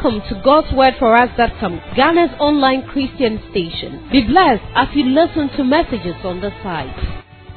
Welcome to God'sWordForUs.com, Ghana's online Christian station. Be blessed as you listen to messages on the site.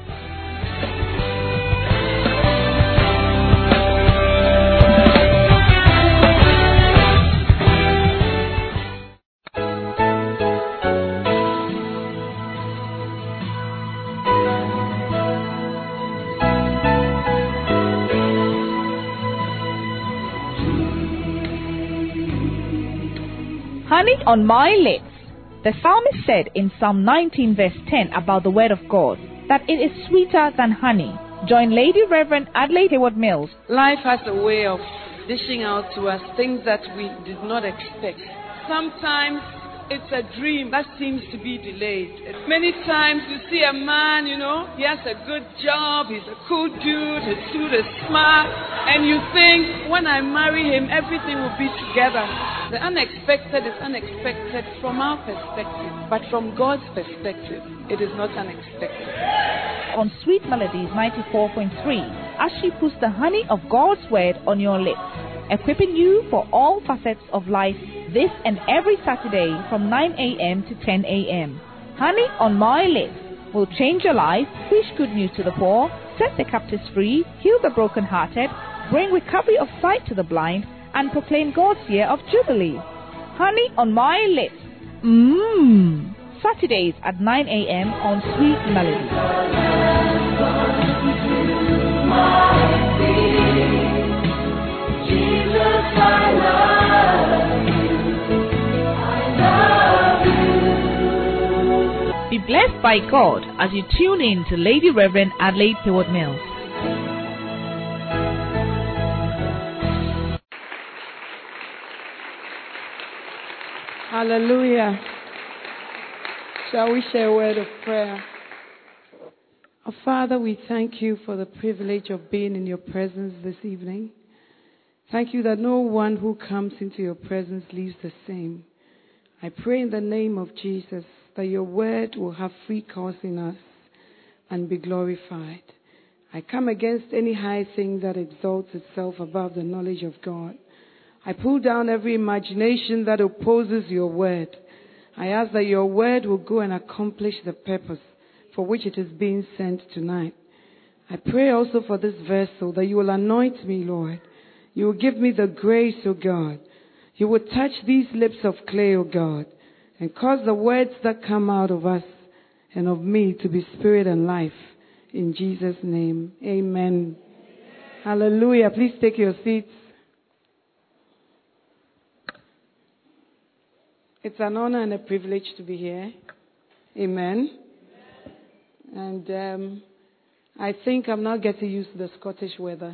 Honey on my lips. The psalmist said in Psalm 19 verse 10 about the word of God that it is sweeter than honey. Join Lady Reverend Adelaide Hayward Mills. Life has a way of dishing out to us things that we did not expect. Sometimes it's a dream that seems to be delayed. Many times you see a man, he has a good job, he's a cool dude, his suit is smart, and you think, when I marry him, everything will be together. The unexpected is unexpected from our perspective, but from God's perspective, it is not unexpected. On Sweet Melodies 94.3, as she puts the honey of God's word on your lips, equipping you for all facets of life this and every Saturday from 9 a.m. to 10 a.m. Honey on my lips will change your life, preach good news to the poor, set the captives free, heal the brokenhearted, bring recovery of sight to the blind, and proclaim God's year of Jubilee. Honey on my lips. Saturdays at 9 a.m. on Sweet Melodies. Jesus, I love you. Be blessed by God as you tune in to Lady Reverend Adelaide Hayward Mills. Hallelujah. Shall we share a word of prayer? Our Father, we thank you for the privilege of being in your presence this evening. Thank you that no one who comes into your presence leaves the same. I pray in the name of Jesus that your word will have free course in us and be glorified. I come against any high thing that exalts itself above the knowledge of God. I pull down every imagination that opposes your word. I ask that your word will go and accomplish the purpose for which it is being sent tonight. I pray also for this vessel that you will anoint me, Lord. You will give me the grace, O God. You will touch these lips of clay, O God, and cause the words that come out of us and of me to be spirit and life. In Jesus' name, amen. Hallelujah. Please take your seats. It's an honor and a privilege to be here. Amen. And I think I'm now getting used to the Scottish weather.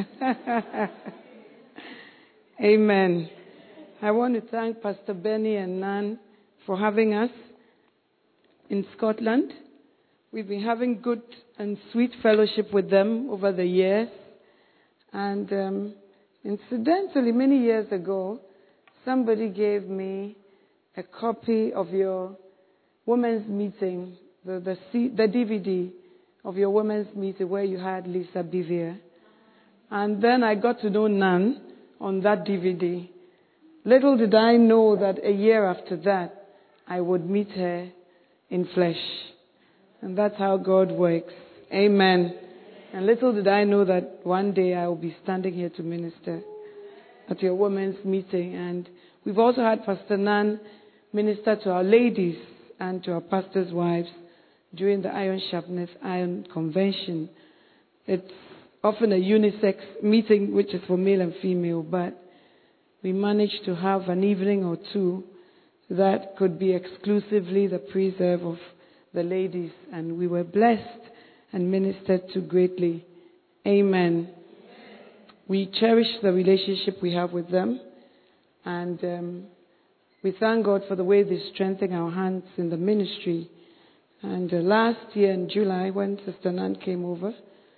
Amen. I want to thank Pastor Benny and Nan for having us in Scotland. We've been having good and sweet fellowship with them over the years. And incidentally, many years ago, somebody gave me a copy of your women's meeting, the DVD of your women's meeting where you had Lisa Bevere. And then I got to know Nan on that DVD. Little did I know that a year after that, I would meet her in flesh. And that's how God works. Amen. And little did I know that one day I will be standing here to minister at your women's meeting. And we've also had Pastor Nan minister to our ladies and to our pastors' wives during the Iron Sharpness Iron Convention. It's often a unisex meeting, which is for male and female, but we managed to have an evening or two that could be exclusively the preserve of the ladies, and we were blessed and ministered to greatly. Amen. We cherish the relationship we have with them, and we thank God for the way they strengthen our hands in the ministry. And last year in July, when Sister Nan came over,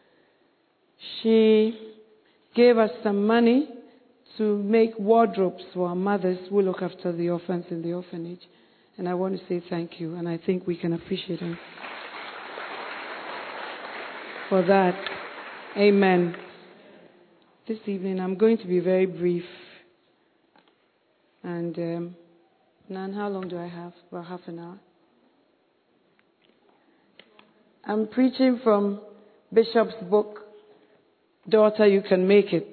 she gave us some money to make wardrobes for our mothers who look after the orphans in the orphanage. And I want to say thank you, and I think we can appreciate her for that. Amen. This evening I'm going to be very brief. And Nan, how long do I have? About half an hour. I'm preaching from Bishop's book, Daughter, You Can Make It.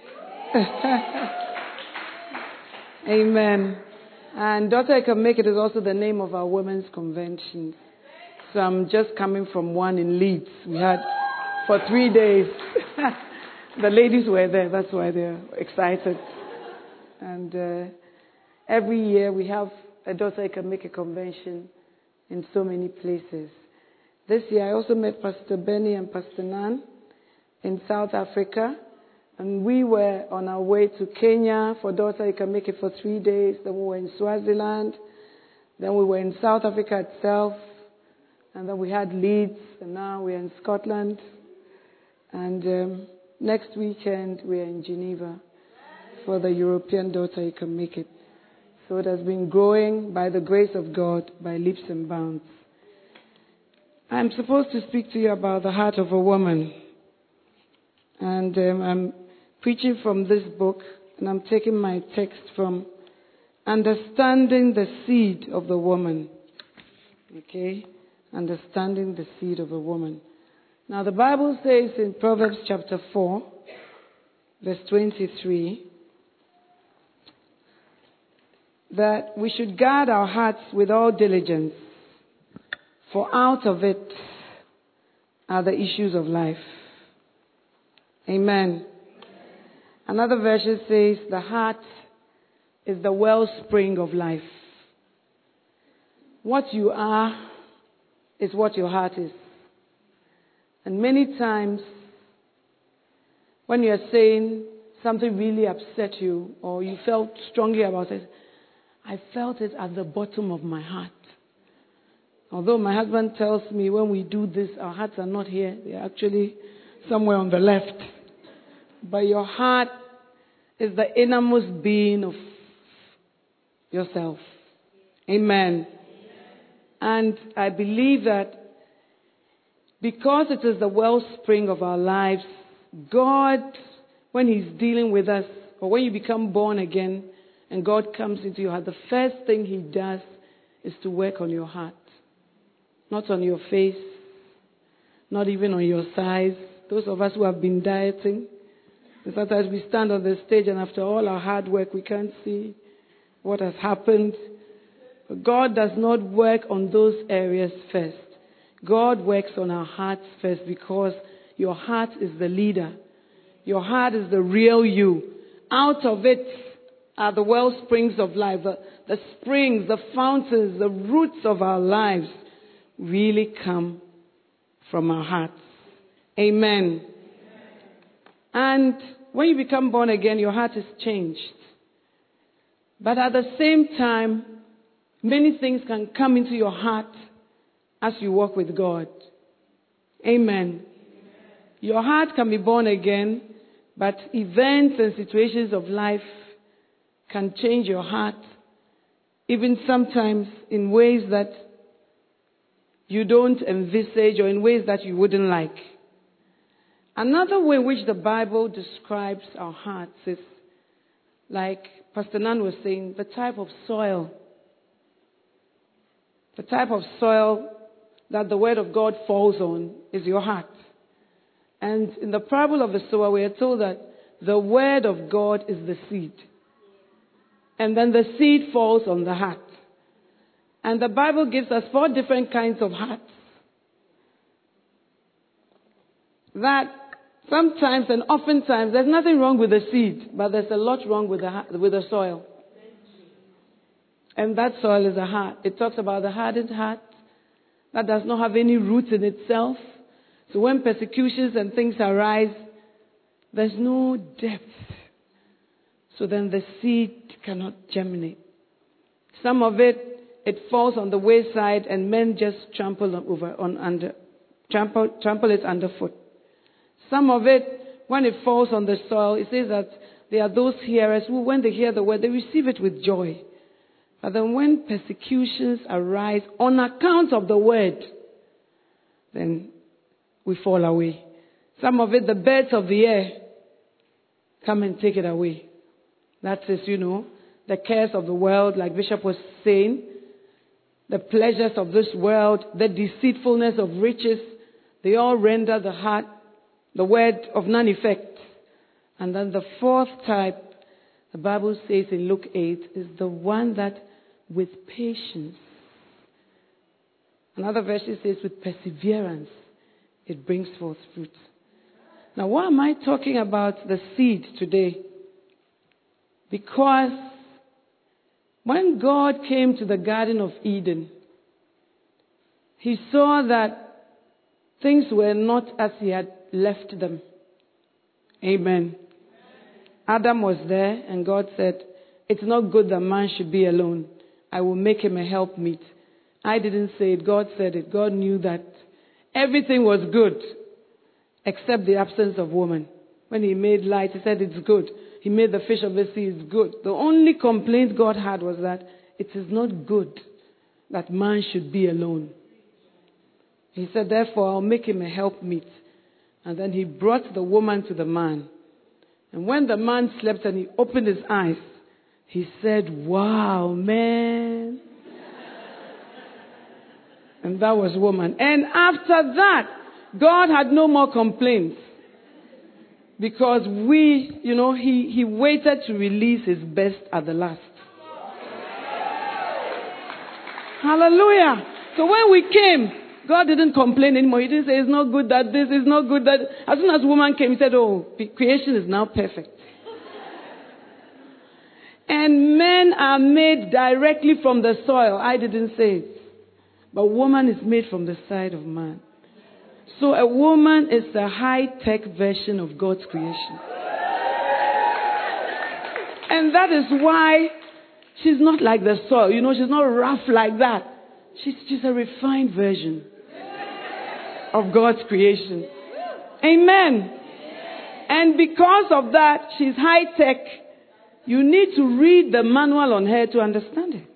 Amen. And Daughter, You Can Make It is also the name of our women's convention. So I'm just coming from one in Leeds. We had for 3 days. The ladies were there. That's why they're excited. And every year we have a Daughter, You Can Make It convention in so many places. This year I also met Pastor Benny and Pastor Nan in South Africa. And we were on our way to Kenya for Daughter, You Can Make It for 3 days. Then we were in Swaziland. Then we were in South Africa itself. And then we had Leeds. And now we're in Scotland. And next weekend we're in Geneva for the European Daughter, You Can Make It. So it has been growing by the grace of God by leaps and bounds. I'm supposed to speak to you about the heart of a woman. And I'm preaching from this book, and I'm taking my text from Understanding the Seed of the Woman. Okay? Understanding the Seed of a Woman. Now, the Bible says in Proverbs chapter 4, verse 23, that we should guard our hearts with all diligence, for out of it are the issues of life. Amen. Another version says, the heart is the wellspring of life. What you are is what your heart is. And many times, when you're saying something really upset you, or you felt strongly about it, I felt it at the bottom of my heart. Although my husband tells me when we do this, our hearts are not here. They're actually somewhere on the left. But your heart is the innermost being of yourself. Amen. And I believe that because it is the wellspring of our lives, God, when He's dealing with us, or when you become born again and God comes into your heart, the first thing He does is to work on your heart. Not on your face, not even on your size. Those of us who have been dieting, and sometimes we stand on the stage and after all our hard work, we can't see what has happened. But God does not work on those areas first. God works on our hearts first because your heart is the leader. Your heart is the real you. Out of it are the well springs of life, the springs, the fountains, the roots of our lives really come from our hearts. Amen. And when you become born again, your heart is changed. But at the same time, many things can come into your heart as you walk with God. Amen. Your heart can be born again, but events and situations of life can change your heart, even sometimes in ways that you don't envisage or in ways that you wouldn't like. Another way in which the Bible describes our hearts is, like Pastor Nan was saying, the type of soil. The type of soil that the Word of God falls on is your heart. And in the parable of the sower, we are told that the Word of God is the seed. And then the seed falls on the heart. And the Bible gives us 4 different kinds of hearts. That sometimes and oftentimes there's nothing wrong with the seed, but there's a lot wrong with the soil. And that soil is a heart. It talks about the hardened heart that does not have any roots in itself. So when persecutions and things arise, there's no depth. So then the seed cannot germinate. Some of it falls on the wayside and men just trample it underfoot. Some of it, when it falls on the soil, it says that there are those hearers who, when they hear the word, they receive it with joy. But then when persecutions arise on account of the word, then we fall away. Some of it, the birds of the air come and take it away. That is, the cares of the world, like Bishop was saying, the pleasures of this world, the deceitfulness of riches, they all render the heart, the word of none effect. And then the fourth type, the Bible says in Luke 8, is the one that with patience. Another verse says with perseverance, it brings forth fruit. Now, why am I talking about the seed today? Because when God came to the Garden of Eden, he saw that things were not as he had left them. Amen. Adam was there, and God said, it's not good that man should be alone. I will make him a helpmeet. I didn't say it. God said it. God knew that everything was good except the absence of woman. When he made light, he said it's good. He made the fish of the sea, it's good. The only complaint God had was that it is not good that man should be alone. He said, therefore, I'll make him a helpmeet. And then he brought the woman to the man. And when the man slept and he opened his eyes, he said, wow, man. And that was woman. And after that, God had no more complaints. Because he waited to release his best at the last. Hallelujah. So when we came, God didn't complain anymore. He didn't say, it's not good that this is not good that. As soon as woman came, he said, oh, creation is now perfect. And men are made directly from the soil. I didn't say it. But woman is made from the side of man. So a woman is the high-tech version of God's creation. And that is why she's not like the soil. She's not rough like that. She's a refined version of God's creation. Amen. And because of that, she's high-tech. You need to read the manual on her to understand it.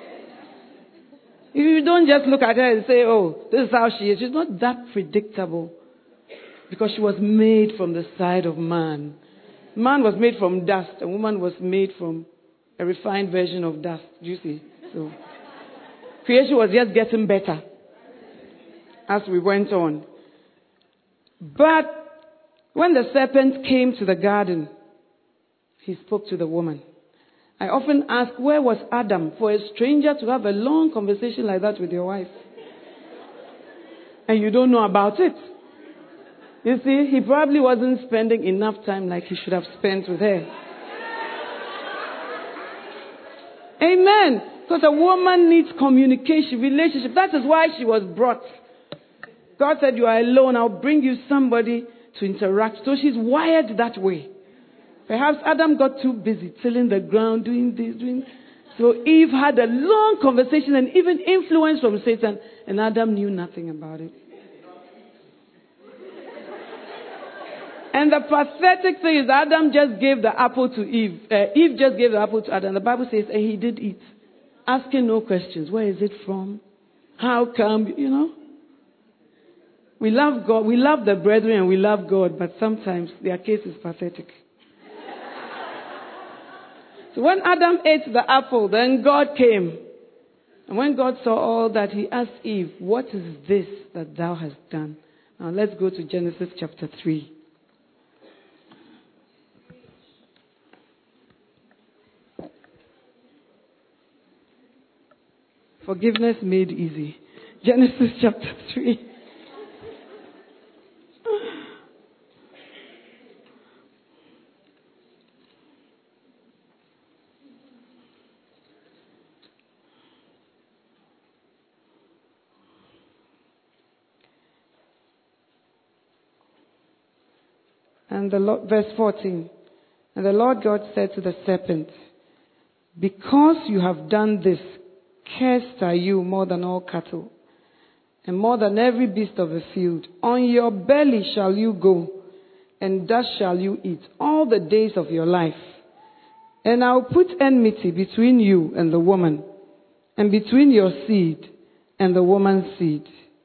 You don't just look at her and say, oh, this is how she is. She's not that predictable. Because she was made from the side of man. Man was made from dust. A woman was made from a refined version of dust. Do you see? So, creation was just getting better as we went on. But when the serpent came to the garden, he spoke to the woman. I often ask, where was Adam for a stranger to have a long conversation like that with your wife? And you don't know about it. You see, he probably wasn't spending enough time like he should have spent with her. Amen. Because a woman needs communication, relationship. That is why she was brought. God said, you are alone. I'll bring you somebody to interact. So she's wired that way. Perhaps Adam got too busy tilling the ground, doing this, doing. So Eve had a long conversation and even influence from Satan, and Adam knew nothing about it. And the pathetic thing is Adam just gave the apple to Eve. Eve just gave the apple to Adam. The Bible says, and he did eat. Asking no questions. Where is it from? How come? We love God. We love the brethren and we love God, but sometimes their case is pathetic. So when Adam ate the apple, then God came. And when God saw all that, he asked Eve, what is this that thou hast done? Now let's go to Genesis chapter 3. Forgiveness made easy. Genesis chapter 3. And verse 14. And the Lord God said to the serpent, because you have done this, cursed are you more than all cattle, and more than every beast of the field. On your belly shall you go, and dust shall you eat all the days of your life. And I will put enmity between you and the woman, and between your seed and the woman's seed.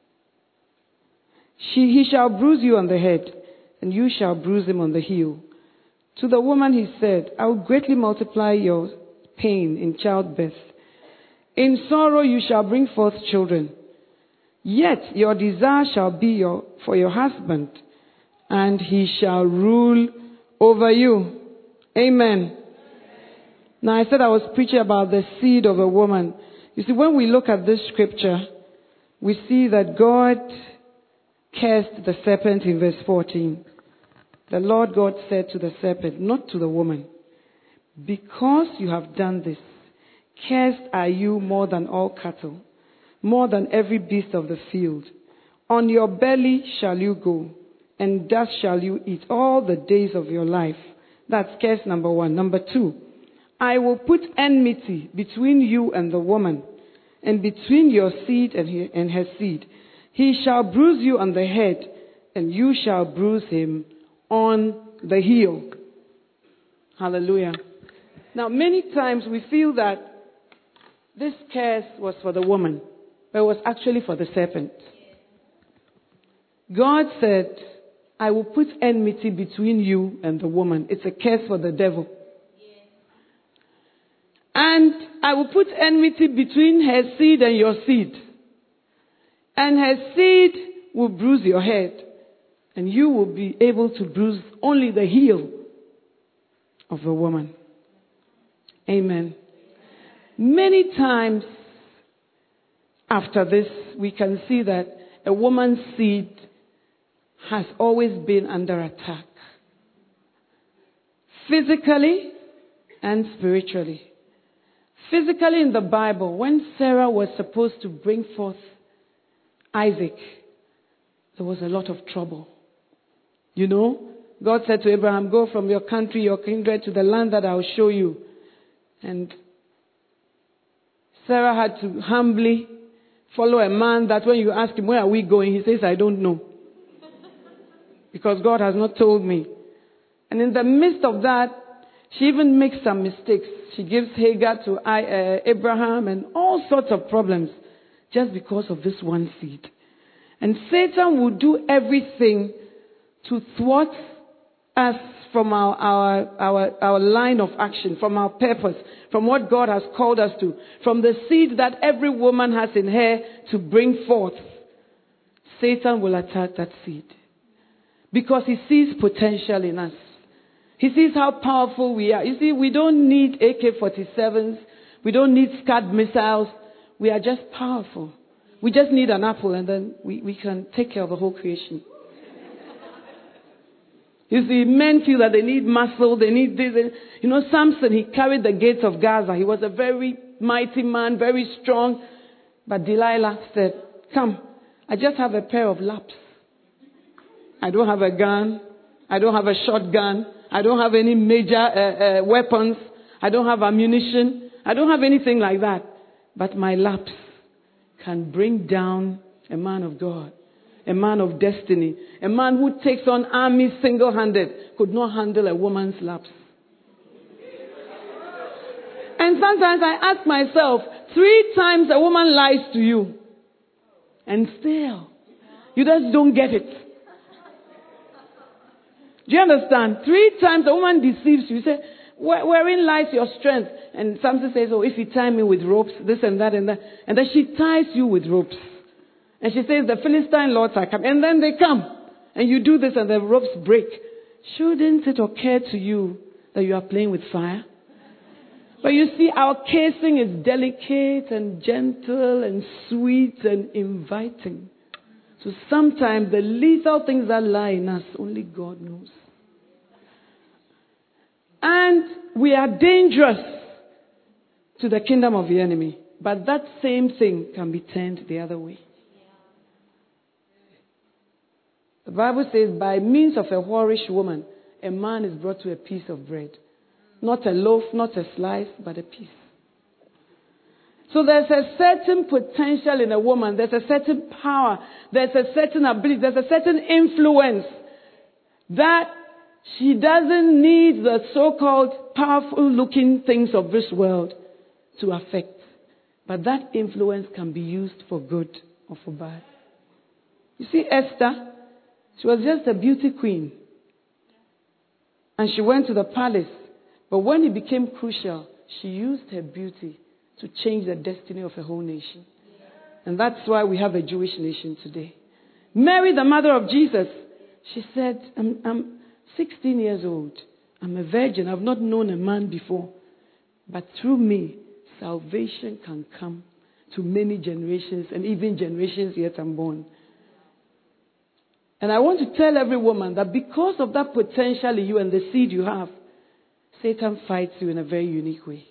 He shall bruise you on the head, and you shall bruise him on the heel. To the woman he said, I will greatly multiply your pain in childbirth. In sorrow you shall bring forth children. Yet your desire shall be for your husband, and he shall rule over you. Amen. Now I said I was preaching about the seed of a woman. You see, when we look at this scripture, we see that God cursed the serpent in verse 14. The Lord God said to the serpent, not to the woman, because you have done this, cursed are you more than all cattle, more than every beast of the field. On your belly shall you go, and dust shall you eat all the days of your life. That's curse number 1. Number 2, I will put enmity between you and the woman, and between your seed and her seed. He shall bruise you on the head, and you shall bruise him on the heel. Hallelujah. Now, many times we feel that this curse was for the woman, but it was actually for the serpent. God said, I will put enmity between you and the woman. It's a curse for the devil. And I will put enmity between her seed and your seed. And her seed will bruise your head. And you will be able to bruise only the heel of the woman. Amen. Many times after this, we can see that a woman's seed has always been under attack. Physically and spiritually. Physically in the Bible, when Sarah was supposed to bring forth Isaac, there was a lot of trouble. You know, God said to Abraham, go from your country, your kindred, to the land that I will show you. And Sarah had to humbly follow a man that when you ask him, where are we going? He says, I don't know. Because God has not told me. And in the midst of that, she even makes some mistakes. She gives Hagar to Abraham and all sorts of problems just because of this one seed. And Satan will do everything to thwart us from our line of action, from our purpose, from what God has called us to, from the seed that every woman has in her to bring forth. Satan will attack that seed because he sees potential in us. He sees how powerful we are. You see, we don't need AK-47s. We don't need Scud missiles. We are just powerful. We just need an apple and then we can take care of the whole creation. You see, men feel that they need muscle, they need this. You know, Samson, he carried the gates of Gaza. He was a very mighty man, very strong. But Delilah said, come, I just have a pair of laps. I don't have a gun. I don't have a shotgun. I don't have any major weapons. I don't have ammunition. I don't have anything like that. But my laps can bring down a man of God, a man of destiny, a man who takes on armies single-handed, could not handle a woman's laps. And sometimes I ask myself, 3 times a woman lies to you, and still, you just don't get it. Do you understand? 3 times a woman deceives you. You say, wherein lies your strength? And Samson says, oh, if you tie me with ropes, this and that and that. And then she ties you with ropes. And she says, the Philistine lords are coming. And then they come. And you do this and the ropes break. Shouldn't it occur to you that you are playing with fire? But you see, our casing is delicate and gentle and sweet and inviting. So sometimes the lethal things that lie in us, only God knows. And we are dangerous to the kingdom of the enemy. But that same thing can be turned the other way. The Bible says, by means of a whorish woman, a man is brought to a piece of bread. Not a loaf, not a slice, but a piece. So there's a certain potential in a woman. There's a certain power. There's a certain ability. There's a certain influence that she doesn't need the so-called powerful looking things of this world to affect. But that influence can be used for good or for bad. You see, Esther, she was just a beauty queen. And she went to the palace. But when it became crucial, she used her beauty to change the destiny of a whole nation. And that's why we have a Jewish nation today. Mary, the mother of Jesus, she said, I'm 16 years old. I'm a virgin. I've not known a man before. But through me, salvation can come to many generations and even generations yet unborn. And I want to tell every woman that because of that potential in you and the seed you have, Satan fights you in a very unique way.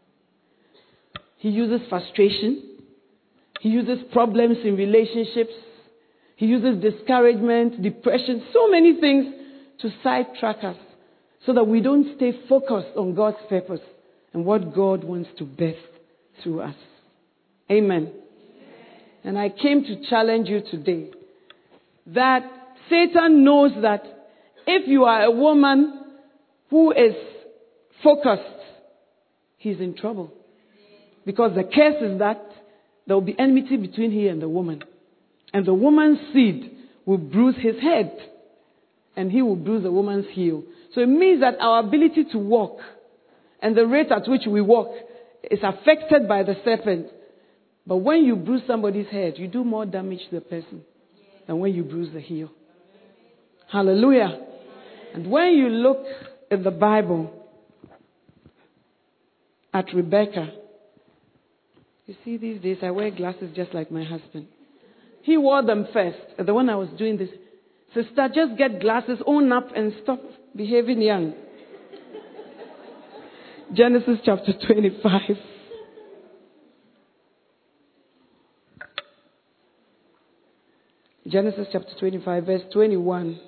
He uses frustration. He uses problems in relationships. He uses discouragement, depression, so many things to sidetrack us so that we don't stay focused on God's purpose and what God wants to birth through us. Amen. And I came to challenge you today that Satan knows that if you are a woman who is focused, he's in trouble. Because the curse is that there will be enmity between he and the woman. And the woman's seed will bruise his head. And he will bruise the woman's heel. So it means that our ability to walk and the rate at which we walk is affected by the serpent. But when you bruise somebody's head, you do more damage to the person than when you bruise the heel. Hallelujah. And when you look at the Bible at Rebecca, you see these days I wear glasses just like my husband. He wore them first. And the one I was doing this, sister, just get glasses, own up and stop behaving young. Genesis chapter 25. Genesis chapter 25, verse 21.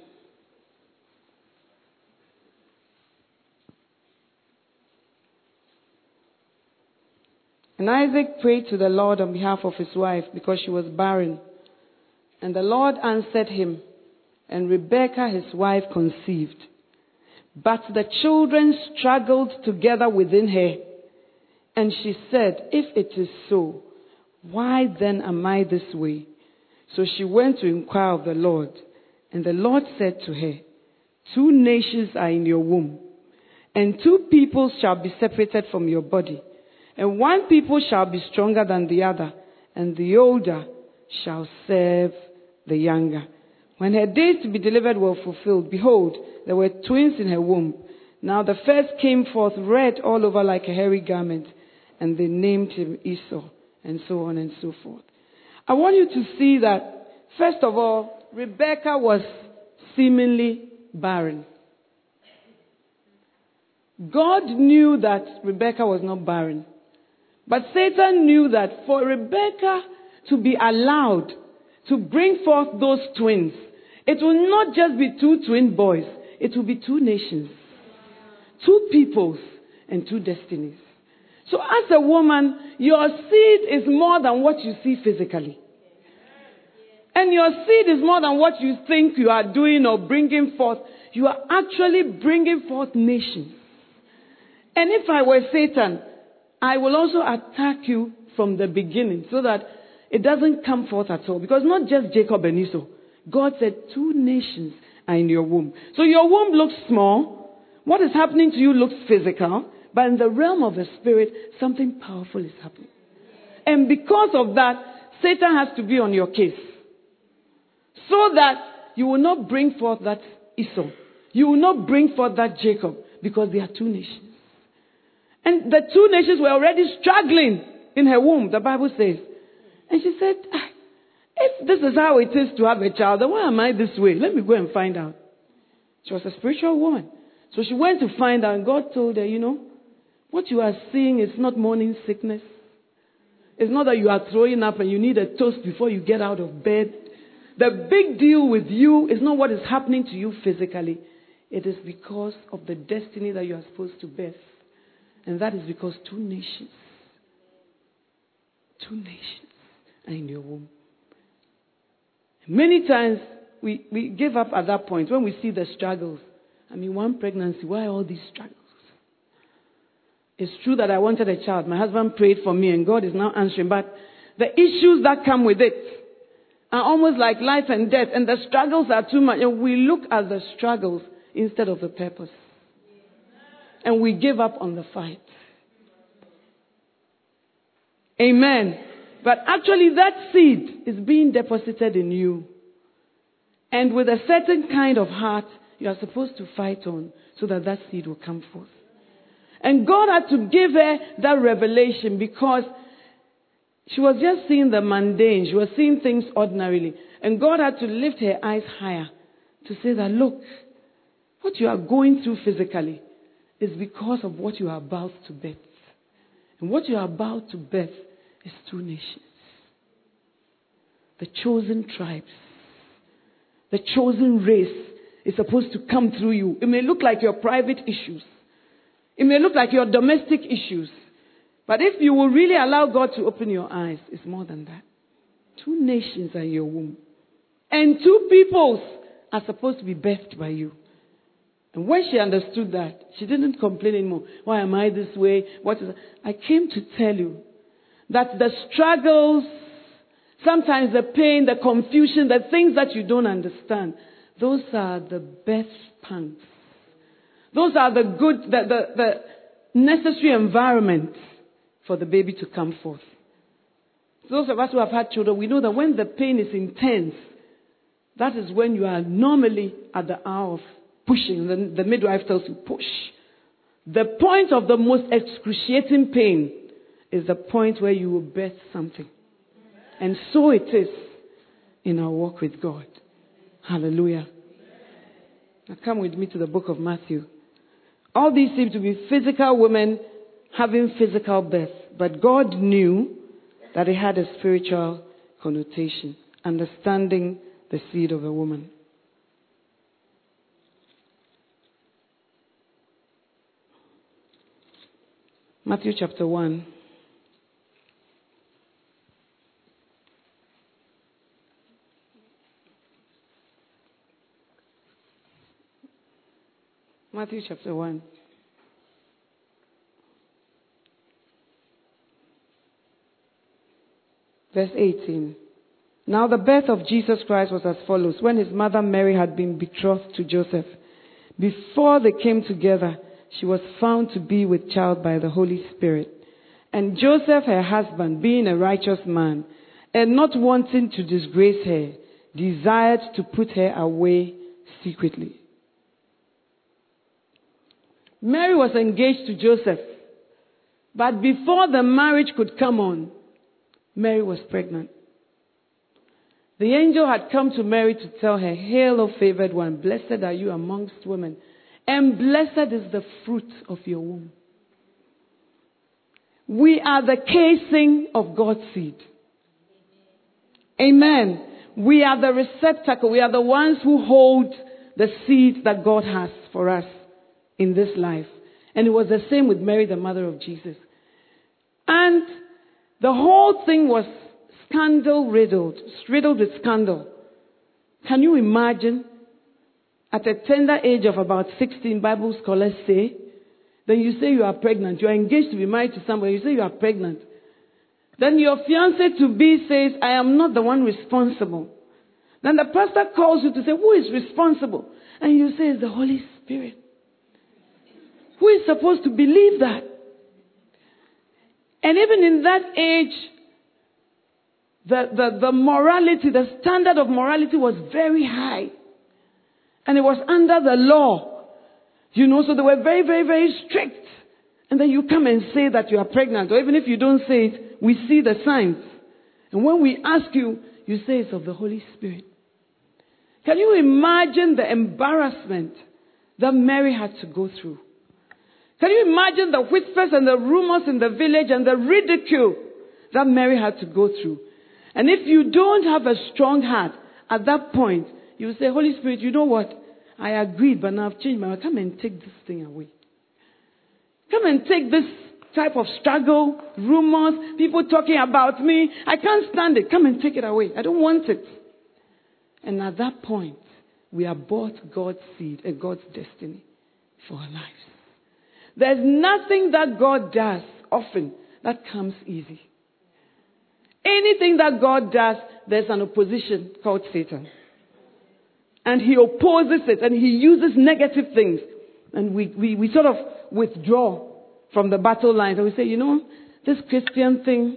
And Isaac prayed to the Lord on behalf of his wife because she was barren. And the Lord answered him, and Rebekah his wife conceived. But the children struggled together within her. And she said, if it is so, why then am I this way? So she went to inquire of the Lord. And the Lord said to her, 2 nations are in your womb, and 2 peoples shall be separated from your body. And 1 people shall be stronger than the other, and the older shall serve the younger. When her days to be delivered were fulfilled, behold, there were twins in her womb. Now the first came forth red all over like a hairy garment, and they named him Esau, and so on and so forth. I want you to see that, first of all, Rebekah was seemingly barren. God knew that Rebekah was not barren. But Satan knew that for Rebekah to be allowed to bring forth those twins, it will not just be 2 twin boys. It will be 2 nations, 2 peoples, and 2 destinies. So as a woman, your seed is more than what you see physically. And your seed is more than what you think you are doing or bringing forth. You are actually bringing forth nations. And if I were Satan, I will also attack you from the beginning so that it doesn't come forth at all. Because not just Jacob and Esau. God said 2 nations are in your womb. So your womb looks small. What is happening to you looks physical. But in the realm of the spirit, something powerful is happening. And because of that, Satan has to be on your case. So that you will not bring forth that Esau. You will not bring forth that Jacob. Because they are 2 nations. And the 2 nations were already struggling in her womb, the Bible says. And she said, if this is how it is to have a child, then why am I this way? Let me go and find out. She was a spiritual woman. So she went to find out, and God told her, what you are seeing is not morning sickness. It's not that you are throwing up and you need a toast before you get out of bed. The big deal with you is not what is happening to you physically. It is because of the destiny that you are supposed to birth. And that is because 2 nations are in your womb. Many times we give up at that point when we see the struggles. 1 pregnancy, why all these struggles? It's true that I wanted a child. My husband prayed for me and God is now answering. But the issues that come with it are almost like life and death. And the struggles are too much. And we look at the struggles instead of the purpose. And we give up on the fight. Amen. But actually that seed is being deposited in you. And with a certain kind of heart, you are supposed to fight on so that that seed will come forth. And God had to give her that revelation because she was just seeing the mundane. She was seeing things ordinarily. And God had to lift her eyes higher to say that, look, what you are going through physically is because of what you are about to birth. And what you are about to birth is 2 nations. The chosen tribes. The chosen race is supposed to come through you. It may look like your private issues. It may look like your domestic issues. But if you will really allow God to open your eyes, it's more than that. 2 nations are in your womb. And 2 peoples are supposed to be birthed by you. And when she understood that, she didn't complain anymore. Why am I this way? What is it? I came to tell you that the struggles, sometimes the pain, the confusion, the things that you don't understand, those are the best pangs. Those are the good, the necessary environment for the baby to come forth. Those of us who have had children, we know that when the pain is intense, that is when you are normally at the hour of pushing. The midwife tells you, push. The point of the most excruciating pain is the point where you will birth something. And so it is in our walk with God. Hallelujah. Now come with me to the book of Matthew. All these seem to be physical women having physical birth. But God knew that it had a spiritual connotation. Understanding the seed of a woman. Matthew chapter 1. Matthew chapter 1. Verse 18. Now the birth of Jesus Christ was as follows. When his mother Mary had been betrothed to Joseph, before they came together, she was found to be with child by the Holy Spirit. And Joseph, her husband, being a righteous man, and not wanting to disgrace her, desired to put her away secretly. Mary was engaged to Joseph. But before the marriage could come on, Mary was pregnant. The angel had come to Mary to tell her, "Hail, O favored one, blessed are you amongst women, and blessed is the fruit of your womb." We are the casing of God's seed. Amen. We are the receptacle. We are the ones who hold the seed that God has for us in this life. And it was the same with Mary, the mother of Jesus. And the whole thing was riddled with scandal. Can you imagine? At a tender age of about 16, Bible scholars say, then you say you are pregnant. You are engaged to be married to somebody. You say you are pregnant. Then your fiancé-to-be says, "I am not the one responsible." Then the pastor calls you to say, "Who is responsible?" And you say, "It's the Holy Spirit." Who is supposed to believe that? And even in that age, the morality, the standard of morality was very high. And it was under the law. You know, so they were very, very, very strict. And then you come and say that you are pregnant. Or even if you don't say it, we see the signs. And when we ask you, you say it's of the Holy Spirit. Can you imagine the embarrassment that Mary had to go through? Can you imagine the whispers and the rumors in the village and the ridicule that Mary had to go through? And if you don't have a strong heart, at that point, you say, "Holy Spirit, you know what? I agreed, but now I've changed my mind. Come and take this thing away. Come and take this type of struggle, rumors, people talking about me. I can't stand it. Come and take it away. I don't want it." And at that point, we are bought God's seed and God's destiny for our lives. There's nothing that God does often that comes easy. Anything that God does, there's an opposition called Satan. And he opposes it and he uses negative things. And we sort of withdraw from the battle lines and we say, "You know, this Christian thing,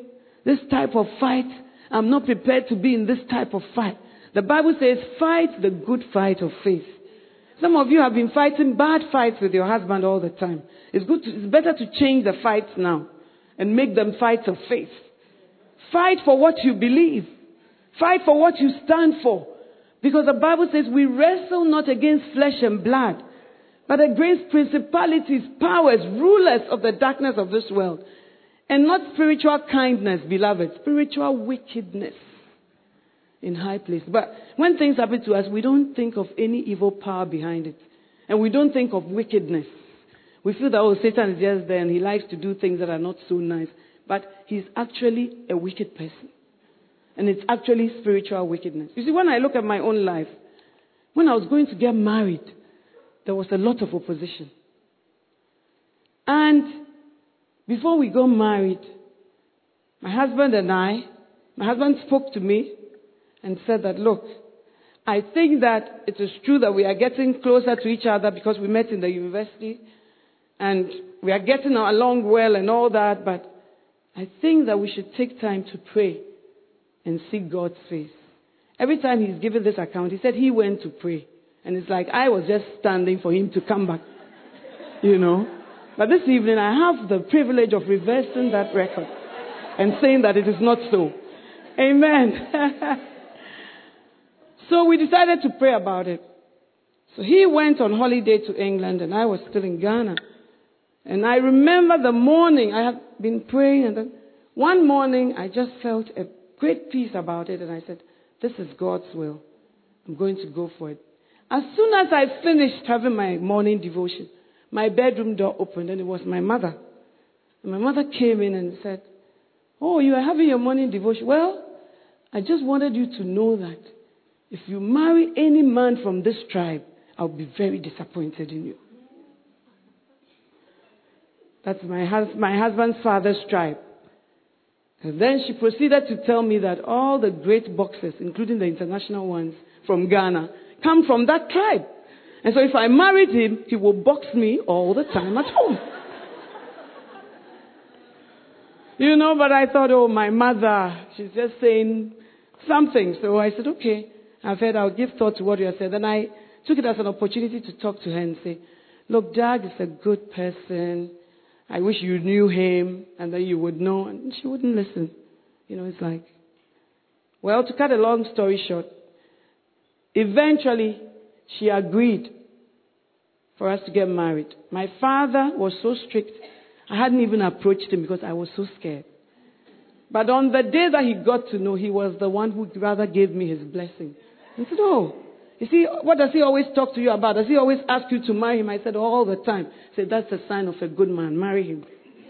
this type of fight. I'm not prepared to be in this type of fight. The Bible says, fight the good fight of faith. Some of you have been fighting bad fights with your husband all the time. It's better to change the fights now and make them fights of faith. Fight for what you believe. Fight for what you stand for. Because the Bible says we wrestle not against flesh and blood, but against principalities, powers, rulers of the darkness of this world. And not spiritual kindness, beloved, spiritual wickedness in high places. But when things happen to us, we don't think of any evil power behind it. And we don't think of wickedness. We feel that, oh, Satan is just there and he likes to do things that are not so nice. But he's actually a wicked person. And it's actually spiritual wickedness. You see, when I look at my own life, when I was going to get married, there was a lot of opposition. And before we got married, my husband spoke to me and said that, look, I think that it is true that we are getting closer to each other because we met in the university and we are getting along well and all that, but I think that we should take time to pray and seek God's face. Every time he's given this account, he said he went to pray. And it's like I was just standing for him to come back, you know. But this evening I have the privilege of reversing that record and saying that it is not so. Amen. So we decided to pray about it. So he went on holiday to England and I was still in Ghana. And I remember the morning I had been praying, and then one morning I just felt a great peace about it, and I said, this is God's will. I'm going to go for it. As soon as I finished having my morning devotion, my bedroom door opened and it was my mother. And my mother came in and said, oh, you are having your morning devotion. Well, I just wanted you to know that if you marry any man from this tribe, I'll be very disappointed in you. That's my husband's father's tribe. And then she proceeded to tell me that all the great boxers, including the international ones from Ghana, come from that tribe. And so if I married him, he will box me all the time at home. You know, but I thought, oh, my mother, she's just saying something. So I said, okay, I've heard, I'll give thought to what you have said. And I took it as an opportunity to talk to her and say, look, Dad is a good person. I wish you knew him, and then you would know. And she wouldn't listen. You know, it's like, well, to cut a long story short, eventually she agreed for us to get married. My father was so strict, I hadn't even approached him because I was so scared. But on the day that he got to know, he was the one who rather gave me his blessing. I said, oh, you see, what does he always talk to you about? Does he always ask you to marry him? I said, all the time. I said, that's a sign of a good man. Marry him.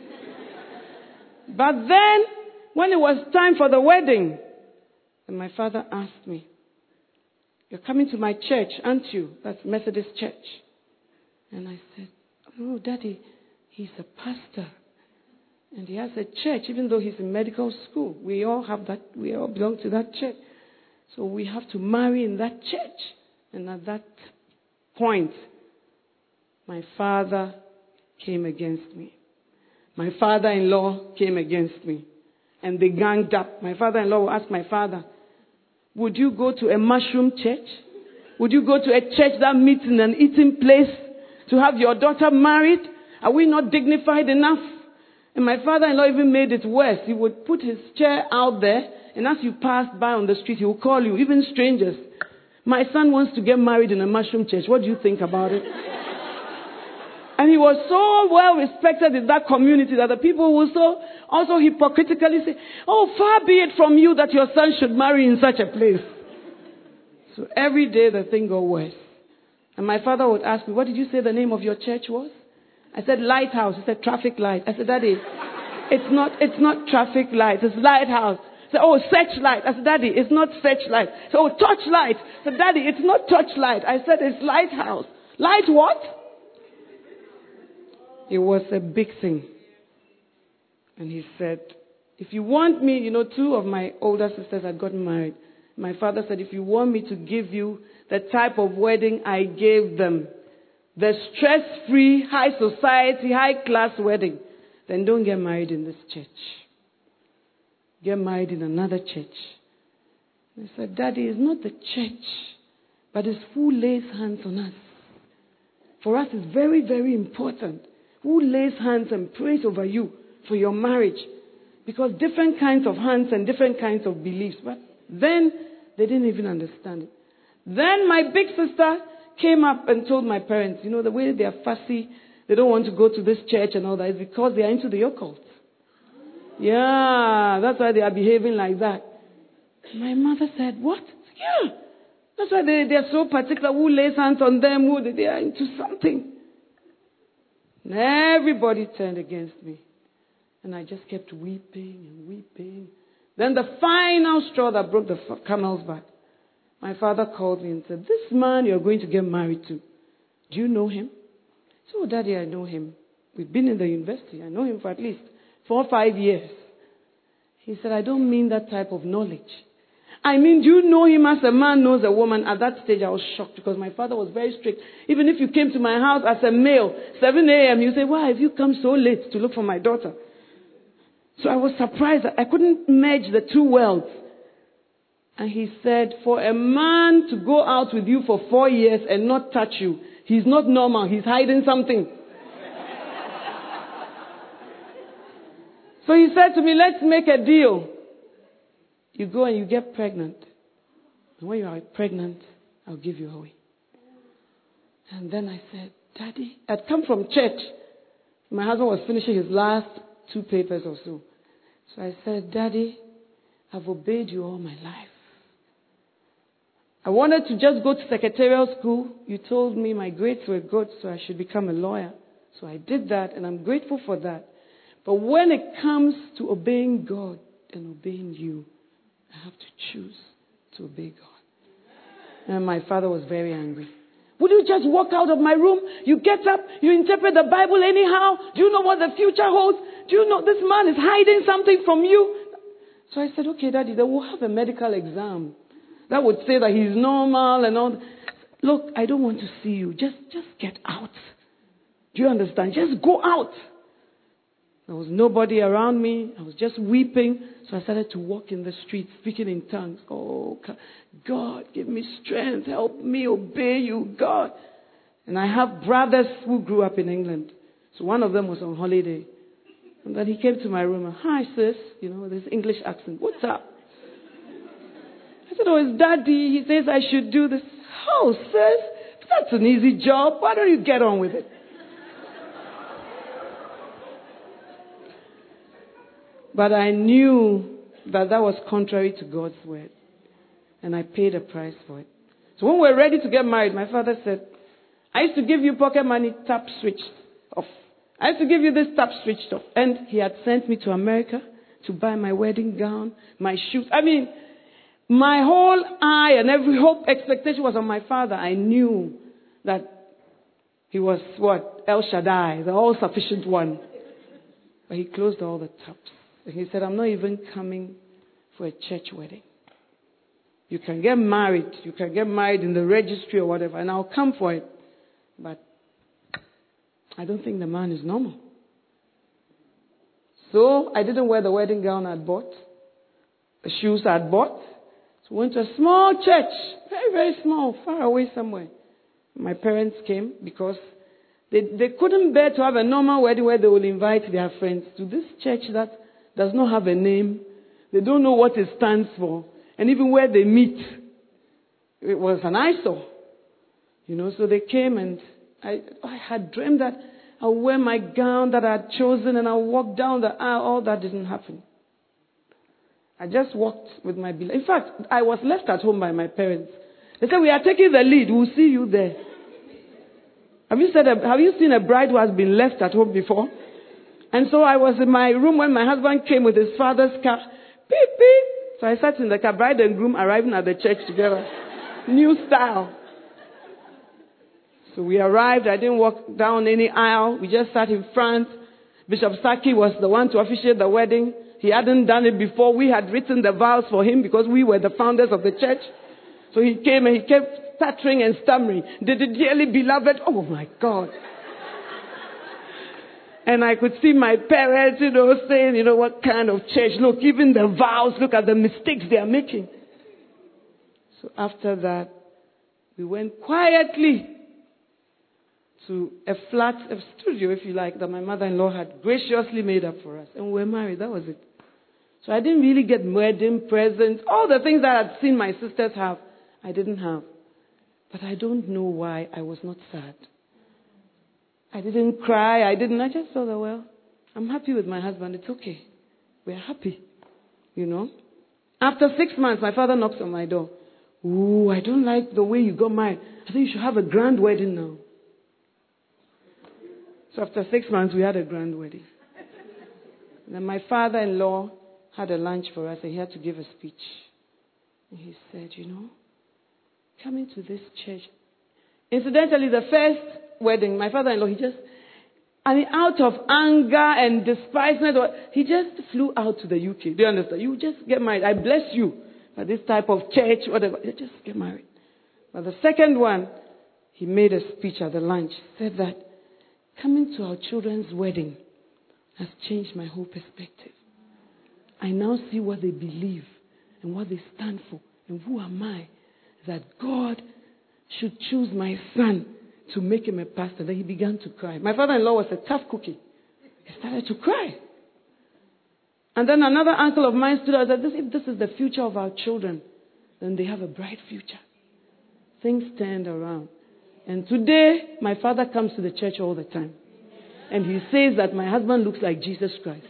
But then, when it was time for the wedding, and my father asked me, you're coming to my church, aren't you? That's Methodist Church. And I said, oh, Daddy, he's a pastor. And he has a church, even though he's in medical school. We all have that, we all belong to that church. So we have to marry in that church. And at that point, my father came against me. My father-in-law came against me. And they ganged up. My father-in-law asked my father, would you go to a mushroom church? Would you go to a church that meets in an eating place to have your daughter married? Are we not dignified enough? And my father-in-law even made it worse. He would put his chair out there, and as you passed by on the street, he would call you, even strangers. My son wants to get married in a mushroom church. What do you think about it? And he was so well respected in that community that the people would so also hypocritically say, oh, far be it from you that your son should marry in such a place. So every day the thing got worse. And my father would ask me, what did you say the name of your church was? I said, Lighthouse. He said, traffic light. I said, Daddy, it's not traffic light. It's lighthouse. He said, oh, searchlight. I said, Daddy, it's not searchlight. He said, oh, torchlight. I said, Daddy, it's not torchlight. I said, it's lighthouse. Light what? It was a big thing. And he said, if you want me, two of my older sisters had gotten married. My father said, if you want me to give you the type of wedding I gave them, the stress-free, high society, high-class wedding, then don't get married in this church. get married in another church. I said, Daddy, it's not the church, but it's who lays hands on us. For us, it's very, very important. Who lays hands and prays over you for your marriage? Because different kinds of hands and different kinds of beliefs. But then, they didn't even understand it. Then my big sister came up and told my parents, the way they are fussy, they don't want to go to this church and all that, is because they are into the occult. Yeah, that's why they are behaving like that. My mother said, what? Yeah, that's why they are so particular. Who lays hands on them? They are into something. And everybody turned against me. And I just kept weeping and weeping. Then the final straw that broke the camel's back, my father called me and said, this man you're going to get married to, do you know him? So, Daddy, I know him. We've been in the university. I know him for at least 4 or 5 years. He said, I don't mean that type of knowledge. I mean, do you know him as a man knows a woman? At that stage, I was shocked because my father was very strict. Even if you came to my house as a male, 7 a.m., you say, why have you come so late to look for my daughter? So I was surprised that I couldn't merge the two worlds. And he said, for a man to go out with you for 4 years and not touch you, he's not normal. He's hiding something. So he said to me, let's make a deal. You go and you get pregnant. And when you are pregnant, I'll give you away. And then I said, Daddy, I'd come from church. My husband was finishing his last 2 papers or so. So I said, Daddy, I've obeyed you all my life. I wanted to just go to secretarial school. You told me my grades were good, so I should become a lawyer. So I did that, and I'm grateful for that. But when it comes to obeying God and obeying you, I have to choose to obey God. And my father was very angry. Would you just walk out of my room? You get up, you interpret the Bible anyhow. Do you know what the future holds? Do you know this man is hiding something from you? So I said, okay, Daddy, then we'll have a medical exam that would say that he's normal and all. Look, I don't want to see you. Just get out. Do you understand? Just go out. There was nobody around me. I was just weeping. So I started to walk in the street, speaking in tongues. Oh, God, give me strength. Help me obey you, God. And I have brothers who grew up in England. So one of them was on holiday. And then he came to my room. Hi, sis. This English accent. What's up? I said, oh, it's Daddy. He says I should do this. Oh, sis, that's an easy job. Why don't you get on with it? But I knew that was contrary to God's word. And I paid a price for it. So when we were ready to get married, my father said, I used to give you pocket money, tap switched off. I used to give you this, tap switched off. And he had sent me to America to buy my wedding gown, my shoes. I mean, my whole eye and every hope, expectation was on my father. I knew that he was El Shaddai, the all-sufficient one. But he closed all the taps. And he said, I'm not even coming for a church wedding. You can get married. You can get married in the registry or whatever, and I'll come for it. But I don't think the man is normal. So I didn't wear the wedding gown I'd bought, the shoes I'd bought. So I went to a small church, very, very small, far away somewhere. My parents came because they couldn't bear to have a normal wedding where they will invite their friends to this church that does not have a name. They don't know what it stands for. And even where they meet, it was an eyesore. So they came and I had dreamed that I'll wear my gown that I had chosen and I'll walk down the aisle. All that didn't happen. I just walked with my beloved. In fact, I was left at home by my parents. They said, we are taking the lead. We'll see you there. Have you seen a bride who has been left at home before? And so I was in my room when my husband came with his father's car. Beep, beep. So I sat in the car, bride and groom arriving at the church together. New style. So we arrived. I didn't walk down any aisle. We just sat in front. Bishop Saki was the one to officiate the wedding. He hadn't done it before. We had written the vows for him because we were the founders of the church. So he came and he kept stuttering and stammering. The dearly beloved. Oh my God. And I could see my parents, saying, what kind of church? Look, even the vows, look at the mistakes they are making. So after that, we went quietly to a studio, if you like, that my mother-in-law had graciously made up for us. And we were married. That was it. So I didn't really get wedding presents. All the things that I'd seen my sisters have, I didn't have. But I don't know why I was not sad. I didn't cry. I just thought, well, I'm happy with my husband. It's okay. We're happy. After 6 months, my father knocks on my door. Ooh, I don't like the way you got married. I think you should have a grand wedding now. So after 6 months, we had a grand wedding. Then my father-in-law had a lunch for us, and he had to give a speech. And he said, coming to this church. Incidentally, the first wedding, my father-in-law, out of anger and despisement, he just flew out to the UK. Do you understand? You just get married. I bless you for this type of church, whatever. You just get married. But the second one, he made a speech at the lunch, said that coming to our children's wedding has changed my whole perspective. I now see what they believe and what they stand for. And who am I that God should choose my son to make him a pastor? Then he began to cry. My father-in-law was a tough cookie. He started to cry. And then another uncle of mine stood out and said, if this is the future of our children, then they have a bright future. Things turned around. And today, my father comes to the church all the time. And he says that my husband looks like Jesus Christ.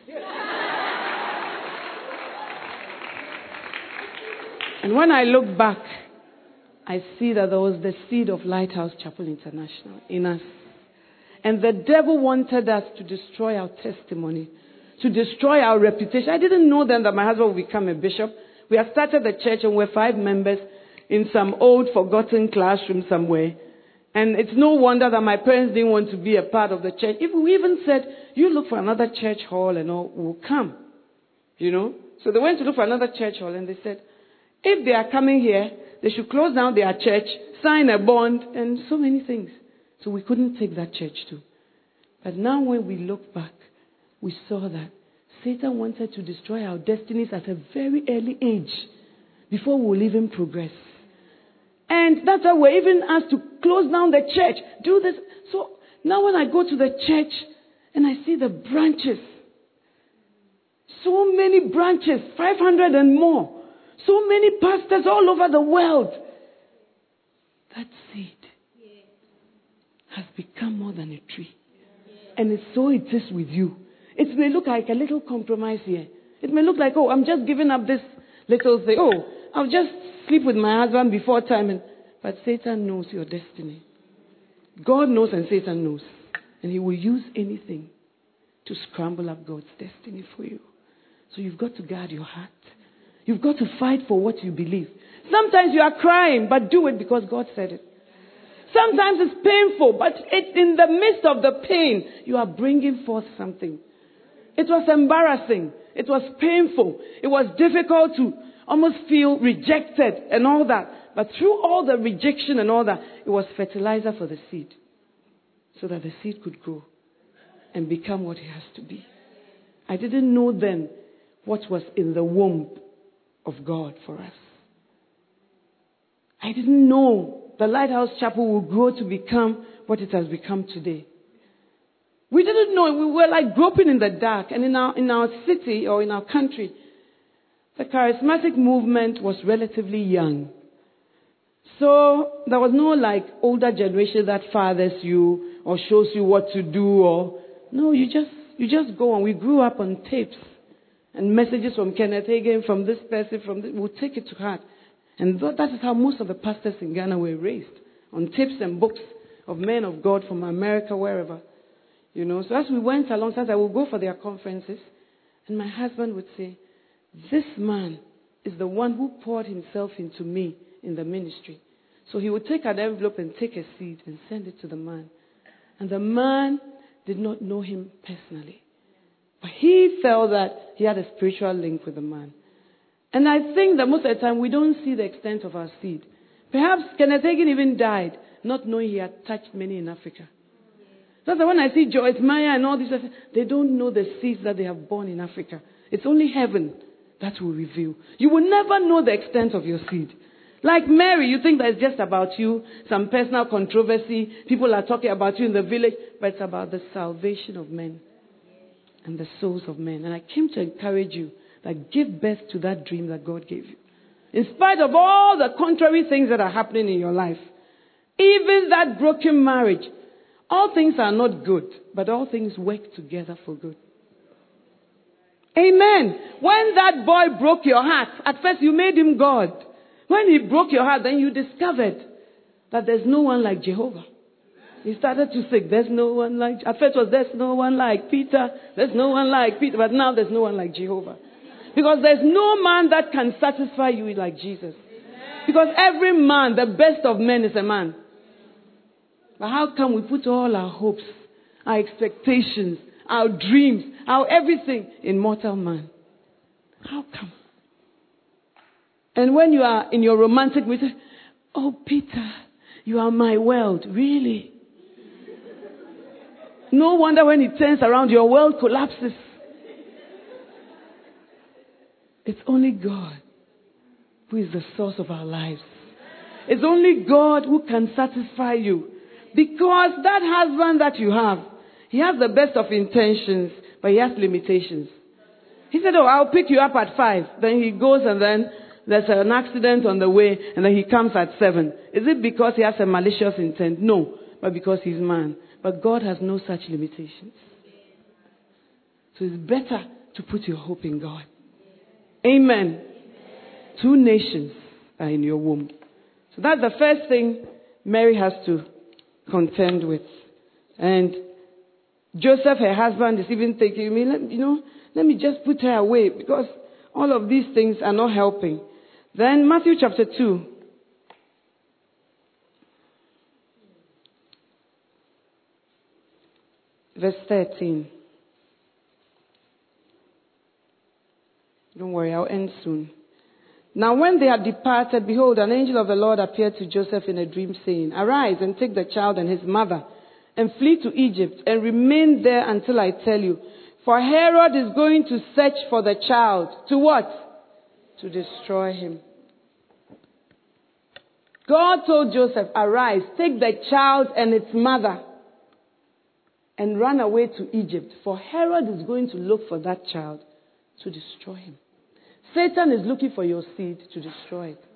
And when I look back, I see that there was the seed of Lighthouse Chapel International in us. And the devil wanted us to destroy our testimony, to destroy our reputation. I didn't know then that my husband would become a bishop. We had started the church and we're 5 members in some old forgotten classroom somewhere. And it's no wonder that my parents didn't want to be a part of the church. If we even said, you look for another church hall and all, we'll come. So they went to look for another church hall and they said, if they are coming here, they should close down their church, sign a bond, and so many things. So we couldn't take that church too. But now when we look back, we saw that Satan wanted to destroy our destinies at a very early age before we will even progress. And that's why we're even asked to close down the church, do this. So now when I go to the church and I see the branches, so many branches, 500 and more, so many pastors all over the world, that seed has become more than a tree. And so it is with you. It may look like a little compromise here. It may look like, I'm just giving up this little thing. I'll just sleep with my husband before time. But Satan knows your destiny. God knows and Satan knows. And he will use anything to scramble up God's destiny for you. So you've got to guard your heart. You've got to fight for what you believe. Sometimes you are crying, but do it because God said it. Sometimes it's painful, but it's in the midst of the pain, you are bringing forth something. It was embarrassing. It was painful. It was difficult to almost feel rejected and all that. But through all the rejection and all that, it was fertilizer for the seed. So that the seed could grow and become what it has to be. I didn't know then what was in the womb of God for us. I didn't know the Lighthouse Chapel will grow to become what it has become today. We didn't know. We were like groping in the dark. And in our city or in our country, the charismatic movement was relatively young. So there was no like older generation that fathers you or shows you what to do. No, you just go on. We grew up on tapes and messages from Kenneth Hagin, from this person, from this. We'll take it to heart. And that is how most of the pastors in Ghana were raised, on tapes and books of men of God from America, wherever. So as we went along, sometimes I would go for their conferences, and my husband would say, this man is the one who poured himself into me in the ministry. So he would take an envelope and take a seed and send it to the man. And the man did not know him personally. But he felt that he had a spiritual link with the man. And I think that most of the time we don't see the extent of our seed. Perhaps Kenneth Hagin even died not knowing he had touched many in Africa. That's why when I see Joyce Meyer and all this, they don't know the seeds that they have born in Africa. It's only heaven that will reveal. You will never know the extent of your seed. Like Mary, you think that it's just about you, some personal controversy, people are talking about you in the village, but it's about the salvation of men and the souls of men. And I came to encourage you that give birth to that dream that God gave you. In spite of all the contrary things that are happening in your life, even that broken marriage, all things are not good, but all things work together for good. Amen. When that boy broke your heart, at first you made him God. When he broke your heart, then you discovered that there's no one like Jehovah. He started to sing, there's no one like, at first it was there's no one like Peter, there's no one like Peter, but now there's no one like Jehovah. Because there's no man that can satisfy you like Jesus. Because every man, the best of men is a man. But how come we put all our hopes, our expectations, our dreams, our everything in mortal man? How come? And when you are in your romantic meeting, oh Peter, you are my world. Really? No wonder when it turns around, your world collapses. It's only God who is the source of our lives. It's only God who can satisfy you. Because that husband that you have, he has the best of intentions, but he has limitations. He said, oh, I'll pick you up at 5. Then he goes and then there's an accident on the way and then he comes at 7. Is it because he has a malicious intent? No, but because he's man. But God has no such limitations. So it's better to put your hope in God. Amen. 2 nations are in your womb. So that's the first thing Mary has to contend with. And Joseph, her husband, is even thinking, let me just put her away because all of these things are not helping. Then Matthew chapter 2. Verse 13. Don't worry, I'll end soon. Now when they had departed, behold, an angel of the Lord appeared to Joseph in a dream, saying, Arise and take the child and his mother, and flee to Egypt, and remain there until I tell you. For Herod is going to search for the child. To what? To destroy him. God told Joseph, Arise, take the child and its mother, and run away to Egypt. For Herod is going to look for that child to destroy him. Satan is looking for your seed to destroy it.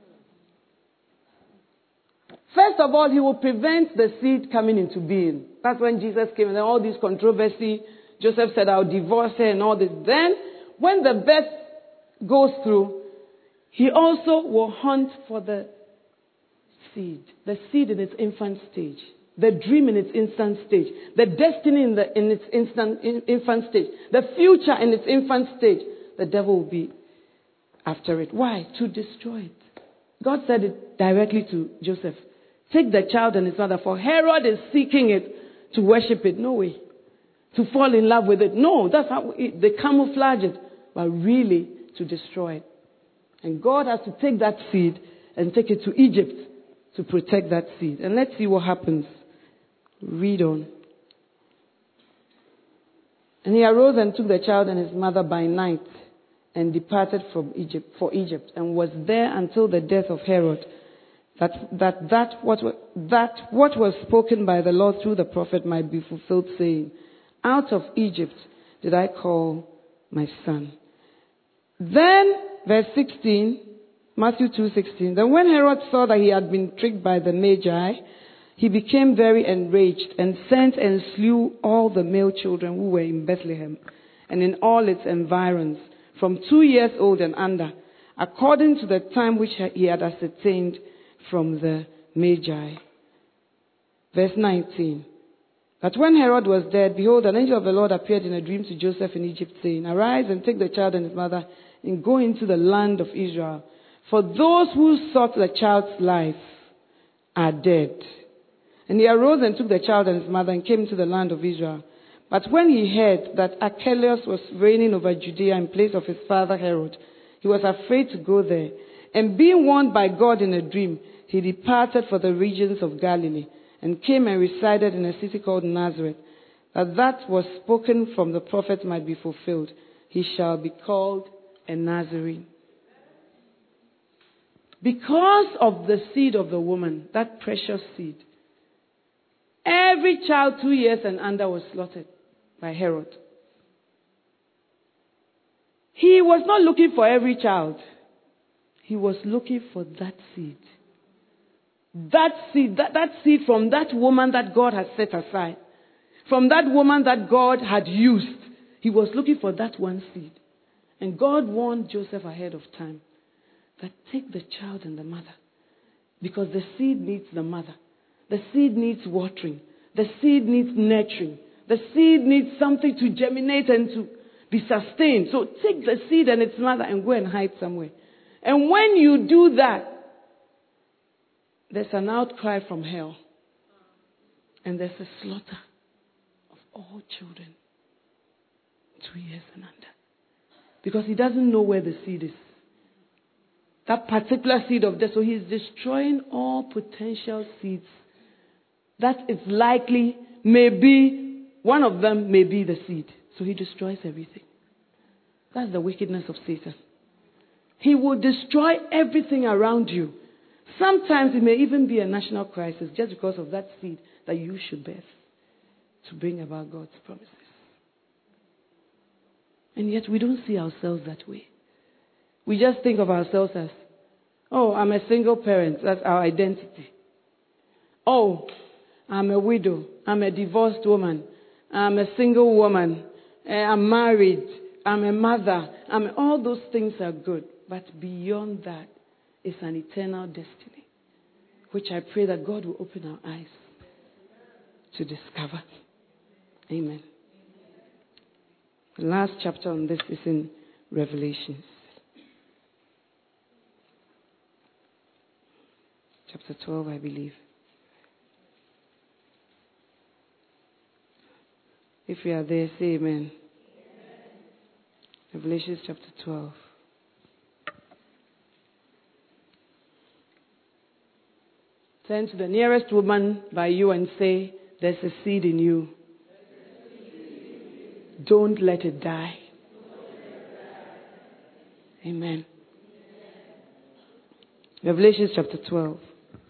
First of all, he will prevent the seed coming into being. That's when Jesus came and then all this controversy. Joseph said, I'll divorce her and all this. Then, when the birth goes through, he also will hunt for the seed in its infant stage, the dream in its infant stage, the destiny in its infant stage, the future in its infant stage. The devil will be after it. Why? To destroy it. God said it directly to Joseph. Take the child and his mother, for Herod is seeking it to worship it. No way. To fall in love with it. No, that's how they camouflage it. But really to destroy it. And God has to take that seed and take it to Egypt to protect that seed. And let's see what happens. Read on. And he arose and took the child and his mother by night and departed for Egypt, and was there until the death of Herod, that what was spoken by the Lord through the prophet might be fulfilled, saying, Out of Egypt did I call my son. Then, verse 16, Matthew 2:16. Then when Herod saw that he had been tricked by the Magi, he became very enraged and sent and slew all the male children who were in Bethlehem and in all its environs, from 2 years old and under, according to the time which he had ascertained from the Magi. Verse 19. But when Herod was dead, behold, an angel of the Lord appeared in a dream to Joseph in Egypt, saying, Arise and take the child and his mother and go into the land of Israel. For those who sought the child's life are dead. And he arose and took the child and his mother and came to the land of Israel. But when he heard that Archelaus was reigning over Judea in place of his father Herod, he was afraid to go there. And being warned by God in a dream, he departed for the regions of Galilee and came and resided in a city called Nazareth. that was spoken from the prophet might be fulfilled. He shall be called a Nazarene. Because of the seed of the woman, that precious seed, every child 2 years and under was slaughtered by Herod. He was not looking for every child. He was looking for that seed. That seed from that woman that God had set aside. From that woman that God had used. He was looking for that one seed. And God warned Joseph ahead of time that take the child and the mother. Because the seed needs the mother. The seed needs watering. The seed needs nurturing. The seed needs something to germinate and to be sustained. So take the seed and its mother and go and hide somewhere. And when you do that, there's an outcry from hell. And there's a slaughter of all children 2 years and under. Because he doesn't know where the seed is. That particular seed of death. So he's destroying all potential seeds. That is likely, maybe, one of them may be the seed. So he destroys everything. That's the wickedness of Satan. He will destroy everything around you. Sometimes it may even be a national crisis just because of that seed that you should birth to bring about God's promises. And yet we don't see ourselves that way. We just think of ourselves as, oh, I'm a single parent. That's our identity. Oh, I'm a widow. I'm a divorced woman. I'm a single woman. I'm married. I'm a mother. All those things are good. But beyond that is an eternal destiny, which I pray that God will open our eyes to discover. Amen. The last chapter on this is in Revelations. Chapter 12, I believe. If you are there, say amen. Revelations chapter 12. Turn to the nearest woman by you and say, there's a seed in you. Don't let it die. Amen. Revelation chapter 12.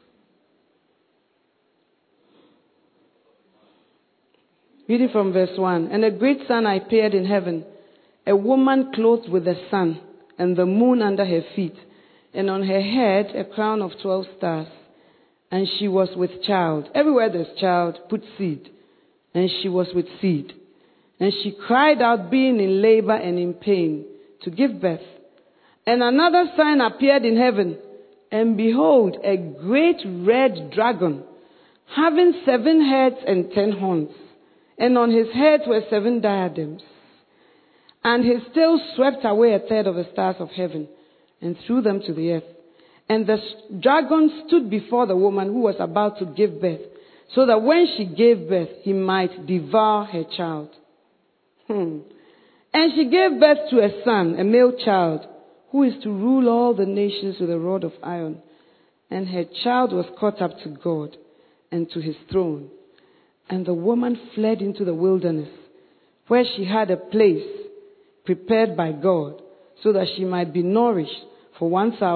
Reading from verse 1. And a great sun appeared in heaven, a woman clothed with the sun, and the moon under her feet, and on her head a crown of 12 stars. And she was with child. Everywhere there's child, put seed. And she was with seed. And she cried out, being in labor and in pain, to give birth. And another sign appeared in heaven. And behold, a great red dragon, having 7 heads and 10 horns. And on his head were 7 diadems. And his tail swept away a third of the stars of heaven, and threw them to the earth. And the dragon stood before the woman who was about to give birth, so that when she gave birth, he might devour her child. And she gave birth to a son, a male child, who is to rule all the nations with a rod of iron. And her child was caught up to God and to his throne. And the woman fled into the wilderness, where she had a place prepared by God, so that she might be nourished for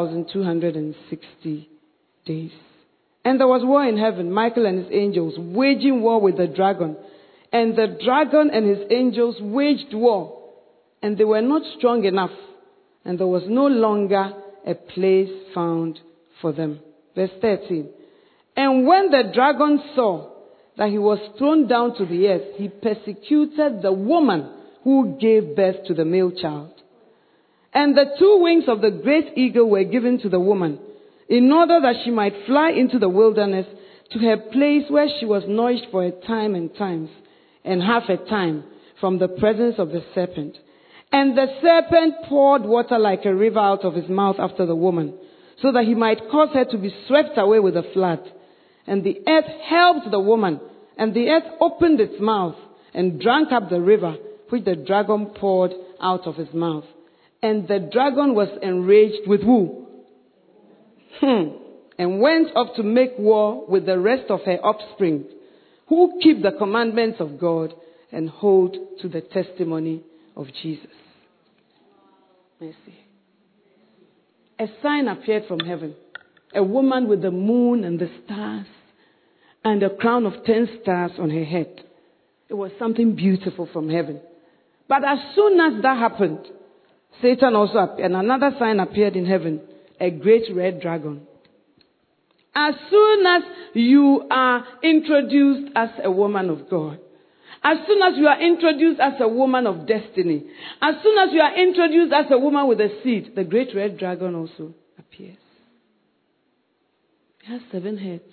1,260 days. And there was war in heaven, Michael and his angels waging war with the dragon. And the dragon and his angels waged war, and they were not strong enough, and there was no longer a place found for them. Verse 13. And when the dragon saw that he was thrown down to the earth, he persecuted the woman who gave birth to the male child. And the 2 wings of the great eagle were given to the woman, in order that she might fly into the wilderness to her place where she was nourished for a time and times, and half a time, from the presence of the serpent. And the serpent poured water like a river out of his mouth after the woman, so that he might cause her to be swept away with a flood. And the earth helped the woman, and the earth opened its mouth and drank up the river which the dragon poured out of his mouth. And the dragon was enraged with who? And went up to make war with the rest of her offspring, who keep the commandments of God and hold to the testimony of Jesus. Mercy. A sign appeared from heaven. A woman with the moon and the stars and a crown of 10 stars on her head. It was something beautiful from heaven. But as soon as that happened, Satan also appeared, and another sign appeared in heaven, a great red dragon. As soon as you are introduced as a woman of God, as soon as you are introduced as a woman of destiny, as soon as you are introduced as a woman with a seed, the great red dragon also appears. It has 7 heads.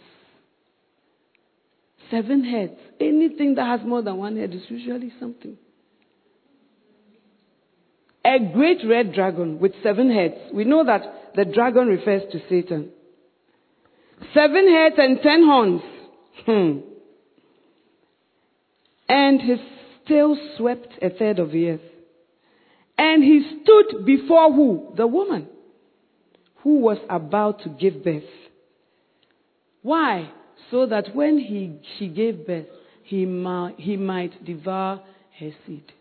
7 heads. Anything that has more than 1 head is usually something. A great red dragon with 7 heads. We know that the dragon refers to Satan. 7 heads and 10 horns. And his tail swept a third of the earth. And he stood before who? The woman who was about to give birth. Why? So that when she gave birth, he might devour her seed.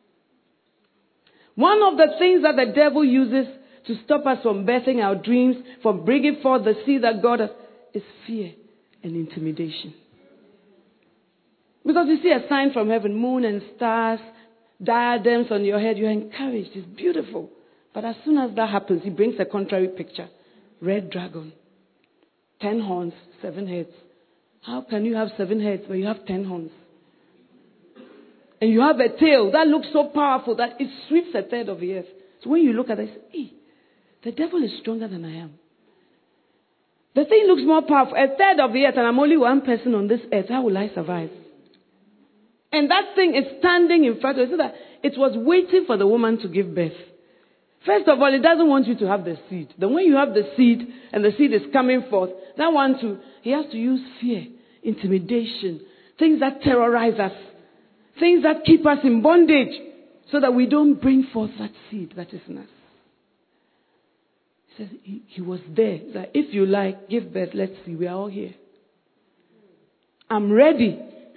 One of the things that the devil uses to stop us from birthing our dreams, from bringing forth the seed that God has, is fear and intimidation. Because you see a sign from heaven, moon and stars, diadems on your head, you're encouraged. It's beautiful. But as soon as that happens, he brings a contrary picture. Red dragon. 10 horns, 7 heads. How can you have 7 heads when you have 10 horns? And you have a tail that looks so powerful that it sweeps a third of the earth. So when you look at it, you say, hey, the devil is stronger than I am. The thing looks more powerful. A third of the earth, and I'm only one person on this earth. How will I survive? And that thing is standing in front of it. So that it was waiting for the woman to give birth. First of all, it doesn't want you to have the seed. Then when you have the seed, and the seed is coming forth, that one too, he has to use fear, intimidation, things that terrorize us, things that keep us in bondage, so that we don't bring forth that seed that is in us. He says he was there. That if you like, give birth, let's see, we are all here. I'm ready.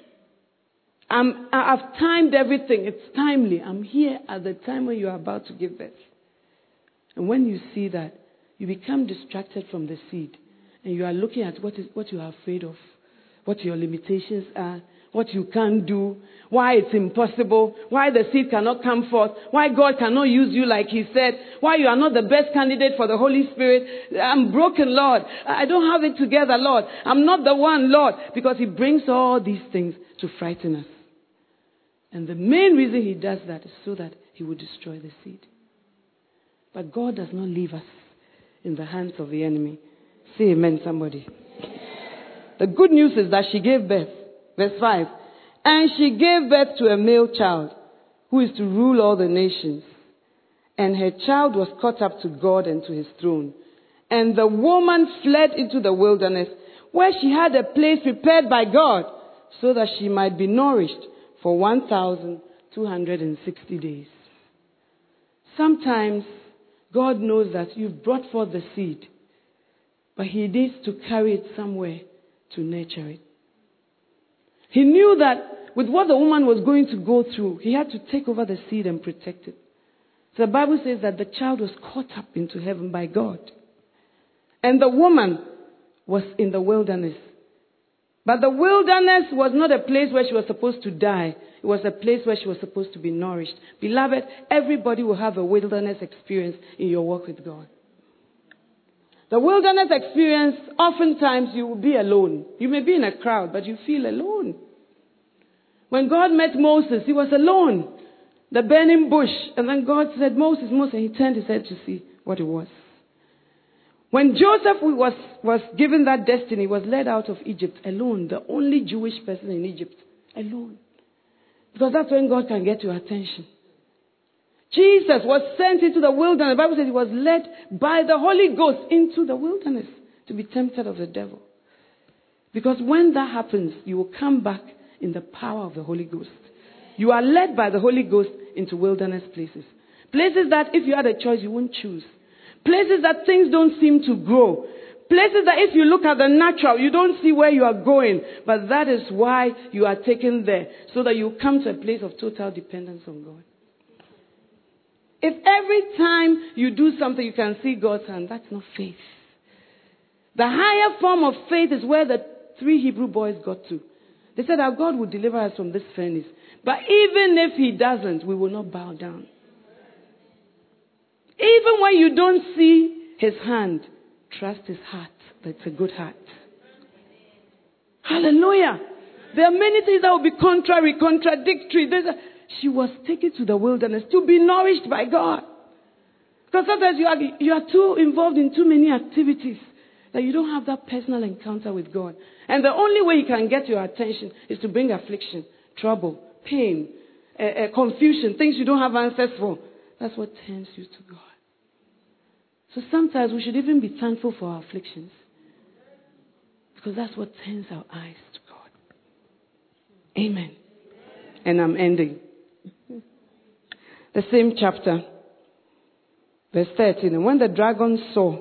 I've timed everything. It's timely. I'm here at the time when you are about to give birth. And when you see that, you become distracted from the seed. And you are looking at what you are afraid of, what your limitations are, what you can't do, why it's impossible, why the seed cannot come forth, why God cannot use you like he said, why you are not the best candidate for the Holy Spirit. I'm broken, Lord. I don't have it together, Lord. I'm not the one, Lord. Because he brings all these things to frighten us. And the main reason he does that is so that he will destroy the seed. But God does not leave us in the hands of the enemy. Say amen, somebody. The good news is that she gave birth. Verse 5. And she gave birth to a male child who is to rule all the nations. And her child was caught up to God and to his throne. And the woman fled into the wilderness, where she had a place prepared by God, so that she might be nourished for 1,260 days. Sometimes God knows that you've brought forth the seed, but he needs to carry it somewhere to nurture it. He knew that with what the woman was going to go through, he had to take over the seed and protect it. So the Bible says that the child was caught up into heaven by God. And the woman was in the wilderness. But the wilderness was not a place where she was supposed to die. It was a place where she was supposed to be nourished. Beloved, everybody will have a wilderness experience in your walk with God. The wilderness experience, oftentimes you will be alone. You may be in a crowd, but you feel alone. When God met Moses, he was alone. The burning bush. And then God said, Moses, Moses. And he turned his head to see what it was. When Joseph was given that destiny, he was led out of Egypt alone. The only Jewish person in Egypt. Alone. Because that's when God can get your attention. Jesus was sent into the wilderness. The Bible says he was led by the Holy Ghost into the wilderness to be tempted of the devil. Because when that happens, you will come back in the power of the Holy Ghost. You are led by the Holy Ghost into wilderness places. Places that if you had a choice, you wouldn't choose. Places that things don't seem to grow. Places that if you look at the natural, you don't see where you are going. But that is why you are taken there. So that you come to a place of total dependence on God. If every time you do something you can see God's hand, that's not faith. The higher form of faith is where the 3 Hebrew boys got to. They said our God will deliver us from this furnace. But even if he doesn't, we will not bow down. Even when you don't see his hand, trust his heart. That's a good heart. Hallelujah. There are many things that will be contradictory. She was taken to the wilderness to be nourished by God. Because sometimes you are too involved in too many activities that you don't have that personal encounter with God. And the only way he can get your attention is to bring affliction, trouble, pain, confusion, things you don't have answers for. That's what turns you to God. So sometimes we should even be thankful for our afflictions. Because that's what turns our eyes to God. Amen. And I'm ending. The same chapter, verse 13. And when the dragon saw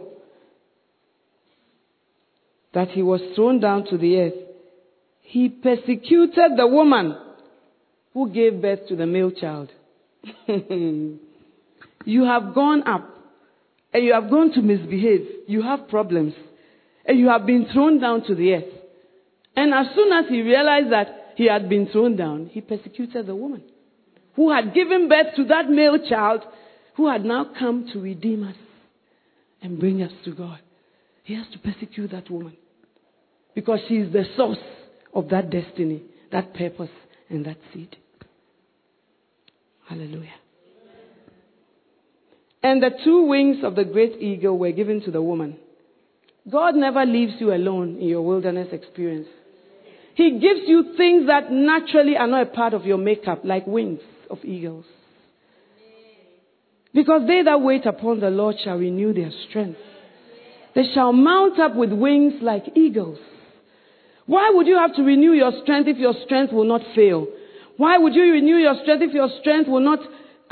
that he was thrown down to the earth, he persecuted the woman who gave birth to the male child. You have gone up and you have gone to misbehave. You have problems. And you have been thrown down to the earth. And as soon as he realized that he had been thrown down, he persecuted the woman who had given birth to that male child, who had now come to redeem us and bring us to God. He has to persecute that woman because she is the source of that destiny, that purpose, and that seed. Hallelujah. And the 2 wings of the great eagle were given to the woman. God never leaves you alone in your wilderness experience. He gives you things that naturally are not a part of your makeup, like wings of eagles. Because they that wait upon the Lord shall renew their strength. They shall mount up with wings like eagles. Why would you have to renew your strength if your strength will not fail? Why would you renew your strength if your strength will not,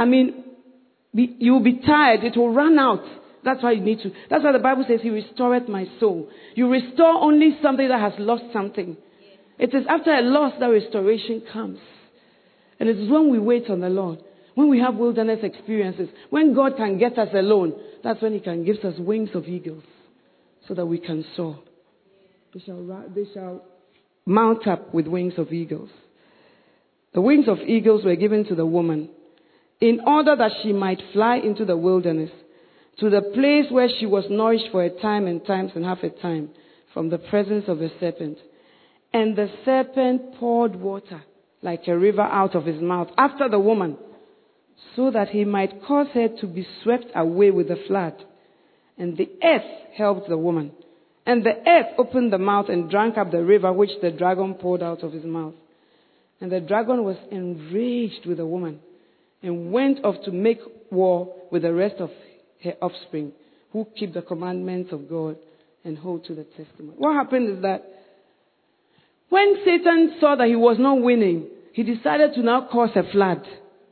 you will be tired, it will run out. That's why you need to. That's why the Bible says, he restoreth my soul. You restore only something that has lost something. It is after a loss that restoration comes. And it is when we wait on the Lord, when we have wilderness experiences, when God can get us alone, that's when he can give us wings of eagles so that we can soar. They shall mount up with wings of eagles. The wings of eagles were given to the woman in order that she might fly into the wilderness, to the place where she was nourished for a time and times and half a time from the presence of the serpent. And the serpent poured water like a river out of his mouth after the woman, so that he might cause her to be swept away with the flood. And the earth helped the woman. And the earth opened the mouth and drank up the river which the dragon poured out of his mouth. And the dragon was enraged with the woman and went off to make war with the rest of her offspring, who keep the commandments of God and hold to the testimony. What happened is that when Satan saw that he was not winning, he decided to now cause a flood.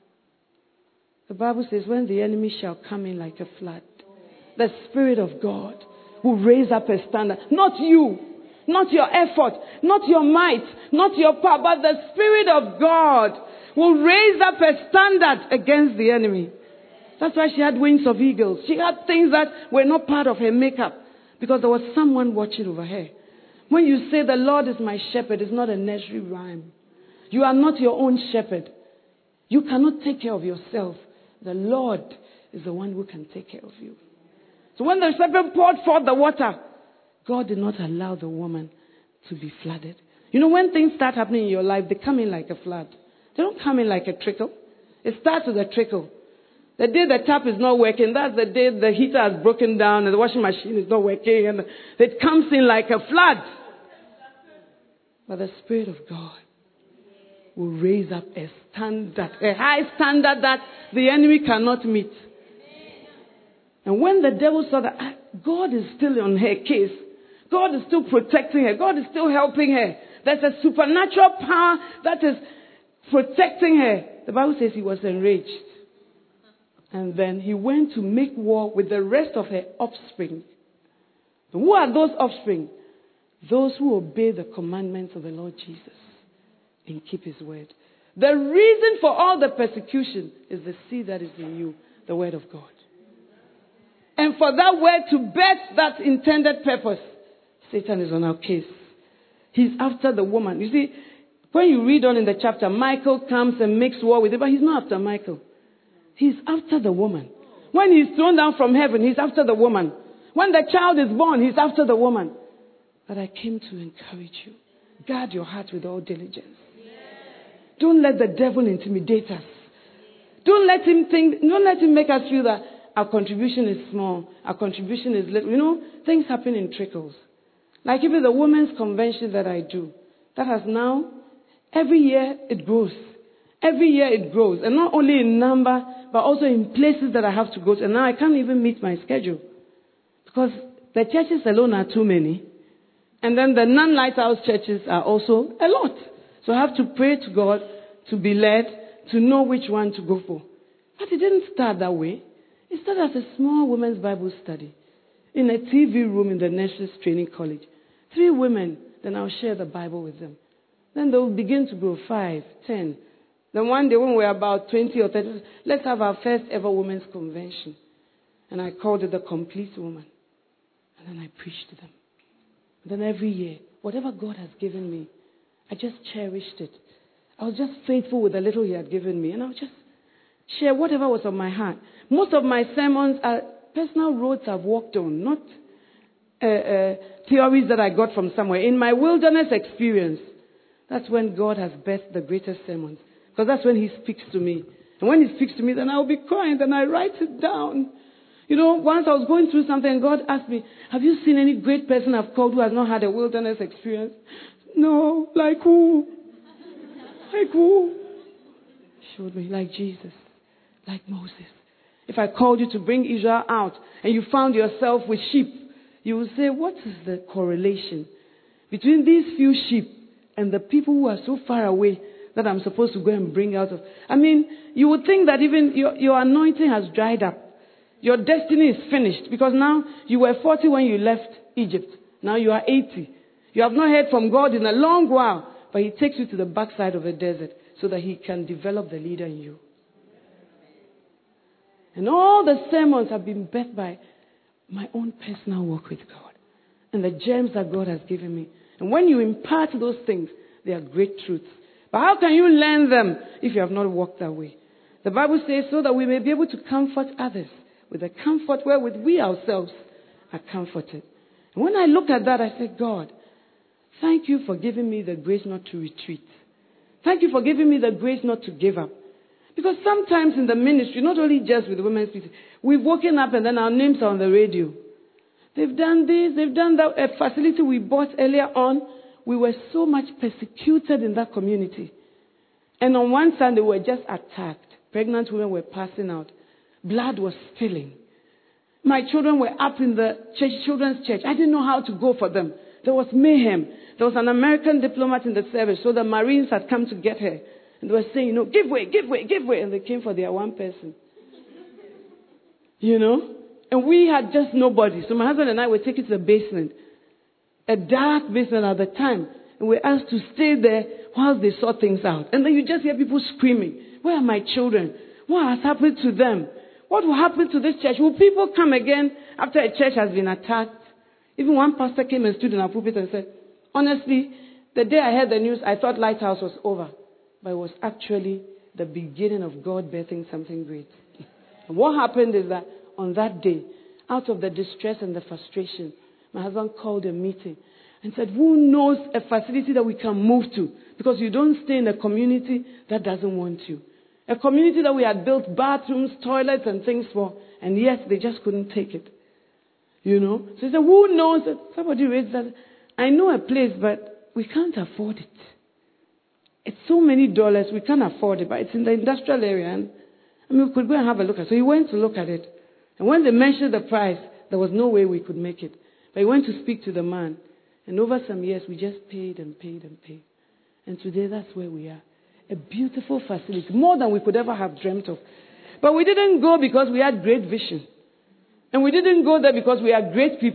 The Bible says, when the enemy shall come in like a flood, the Spirit of God will raise up a standard. Not you, not your effort, not your might, not your power, but the Spirit of God will raise up a standard against the enemy. That's why she had wings of eagles. She had things that were not part of her makeup because there was someone watching over her. When you say the Lord is my shepherd, it's not a nursery rhyme. You are not your own shepherd. You cannot take care of yourself. The Lord is the one who can take care of you. So when the serpent poured forth the water, God did not allow the woman to be flooded. You know, when things start happening in your life, they come in like a flood. They don't come in like a trickle. It starts with a trickle. The day the tap is not working, that's the day the heater has broken down and the washing machine is not working, and it comes in like a flood. But the Spirit of God will raise up a standard, a high standard that the enemy cannot meet. And when the devil saw that God is still on her case, God is still protecting her, God is still helping her, there's a supernatural power that is protecting her, the Bible says he was enraged. And then he went to make war with the rest of her offspring, Who are those offspring? Those who obey the commandments of the Lord Jesus and keep his word. The reason for all the persecution is the seed that is in you, the word of God. And for that word to birth that intended purpose, Satan is on our case. He's after the woman. You see, when you read on in the chapter, Michael comes and makes war with him, but he's not after Michael. He's after the woman. When he's thrown down from heaven, he's after the woman. When the child is born, he's after the woman. But I came to encourage you. Guard your heart with all diligence. Don't let the devil intimidate us. Don't let him make us feel that our contribution is small, our contribution is little. You know, things happen in trickles. Like even the women's convention that I do, that has now, every year it grows. Every year it grows. And not only in number, but also in places that I have to go to. And now I can't even meet my schedule. Because the churches alone are too many. And then the non-lighthouse churches are also a lot. So I have to pray to God to be led, to know which one to go for. But it didn't start that way. It started as a small women's Bible study in a TV room in the Nurses Training College. 3 women, then I'll share the Bible with them. Then they'll begin to grow 5, 10. Then one day when we're about 20 or 30, let's have our first ever women's convention. And I called it the Complete Woman. And then I preached to them. And then every year, whatever God has given me, I just cherished it. I was just faithful with the little he had given me. And I would just share whatever was on my heart. Most of my sermons are personal roads I've walked on, not theories that I got from somewhere. In my wilderness experience, that's when God has birthed the greatest sermons. Because that's when he speaks to me. And when he speaks to me, then I'll be crying, then I write it down. You know, once I was going through something and God asked me, have you seen any great person I've called who has not had a wilderness experience? No. Like who? Like who? He showed me, like Jesus, like Moses. If I called you to bring Israel out and you found yourself with sheep, you would say, what is the correlation between these few sheep and the people who are so far away that I'm supposed to go and bring out of? I mean, you would think that even your anointing has dried up. Your destiny is finished because now you were 40 when you left Egypt. Now you are 80. You have not heard from God in a long while, but he takes you to the backside of the desert so that he can develop the leader in you. And all the sermons have been birthed by my own personal work with God and the gems that God has given me. And when you impart those things, they are great truths. But how can you learn them if you have not walked that way? The Bible says so that we may be able to comfort others with a comfort wherewith we ourselves are comforted. And when I look at that, I say, God, thank you for giving me the grace not to retreat. Thank you for giving me the grace not to give up. Because sometimes in the ministry, not only just with the women's people, we've woken up and then our names are on the radio. They've done this, they've done that. A facility we bought earlier on, we were so much persecuted in that community. And on one side, they were just attacked. Pregnant women were passing out. Blood was spilling. My children were up in the children's church. I didn't know how to go for them. There was mayhem. There was an American diplomat in the service, so the Marines had come to get her. And they were saying, give way, give way, give way. And they came for their one person. And we had just nobody. So my husband and I were taken to the basement. A dark basement at the time. And we were asked to stay there while they saw things out. And then you just hear people screaming, where are my children? What has happened to them? What will happen to this church? Will people come again after a church has been attacked? Even one pastor came and stood in our pulpit and said, honestly, the day I heard the news, I thought Lighthouse was over. But it was actually the beginning of God birthing something great. And what happened is that on that day, out of the distress and the frustration, my husband called a meeting and said, who knows a facility that we can move to? Because you don't stay in a community that doesn't want you. A community that we had built bathrooms, toilets, and things for, and yet they just couldn't take it. So he said, who knows? Somebody raised that. I know a place, but we can't afford it. It's so many dollars, we can't afford it, but it's in the industrial area. And we could go and have a look at it. So he went to look at it. And when they mentioned the price, there was no way we could make it. But he went to speak to the man. And over some years, we just paid and paid and paid. And today, that's where we are. A beautiful facility, more than we could ever have dreamt of. But we didn't go because we had great vision. And we didn't go there because we are great people.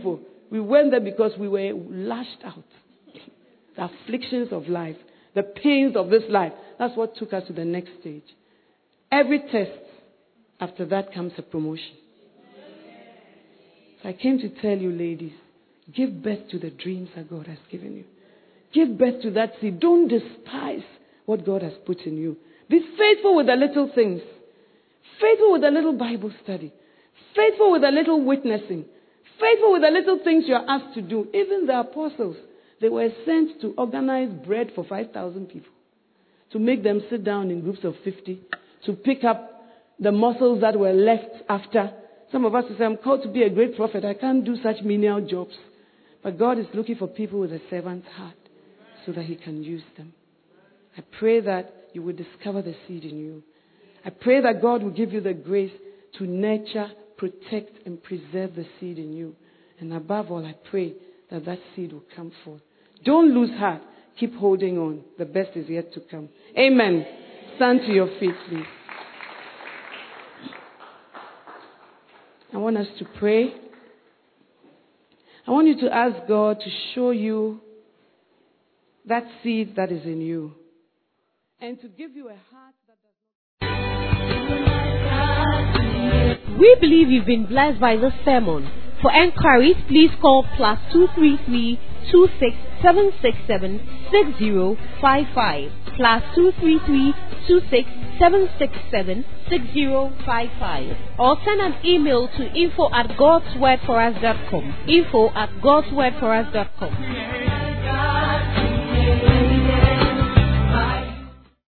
We went there because we were lashed out. The afflictions of life, the pains of this life. That's what took us to the next stage. Every test, after that comes a promotion. So I came to tell you, ladies, give birth to the dreams that God has given you. Give birth to that seed. Don't despise what God has put in you. Be faithful with the little things. Faithful with the little Bible study. Faithful with the little witnessing. Faithful with the little things you are asked to do. Even the apostles, they were sent to organize bread for 5,000 people. To make them sit down in groups of 50. To pick up the muscles that were left after. Some of us say, I'm called to be a great prophet. I can't do such menial jobs. But God is looking for people with a servant's heart so that He can use them. I pray that you will discover the seed in you. I pray that God will give you the grace to nurture, protect, and preserve the seed in you. And above all, I pray that that seed will come forth. Don't lose heart. Keep holding on. The best is yet to come. Amen. Stand to your feet, please. I want us to pray. I want you to ask God to show you that seed that is in you. And to give you a heart that does not... We believe you've been blessed by this sermon. For enquiries, please call +233 26767 6055. +233 26767 6055. Or send an email to info@godswordforus.com. info@godswordforus.com.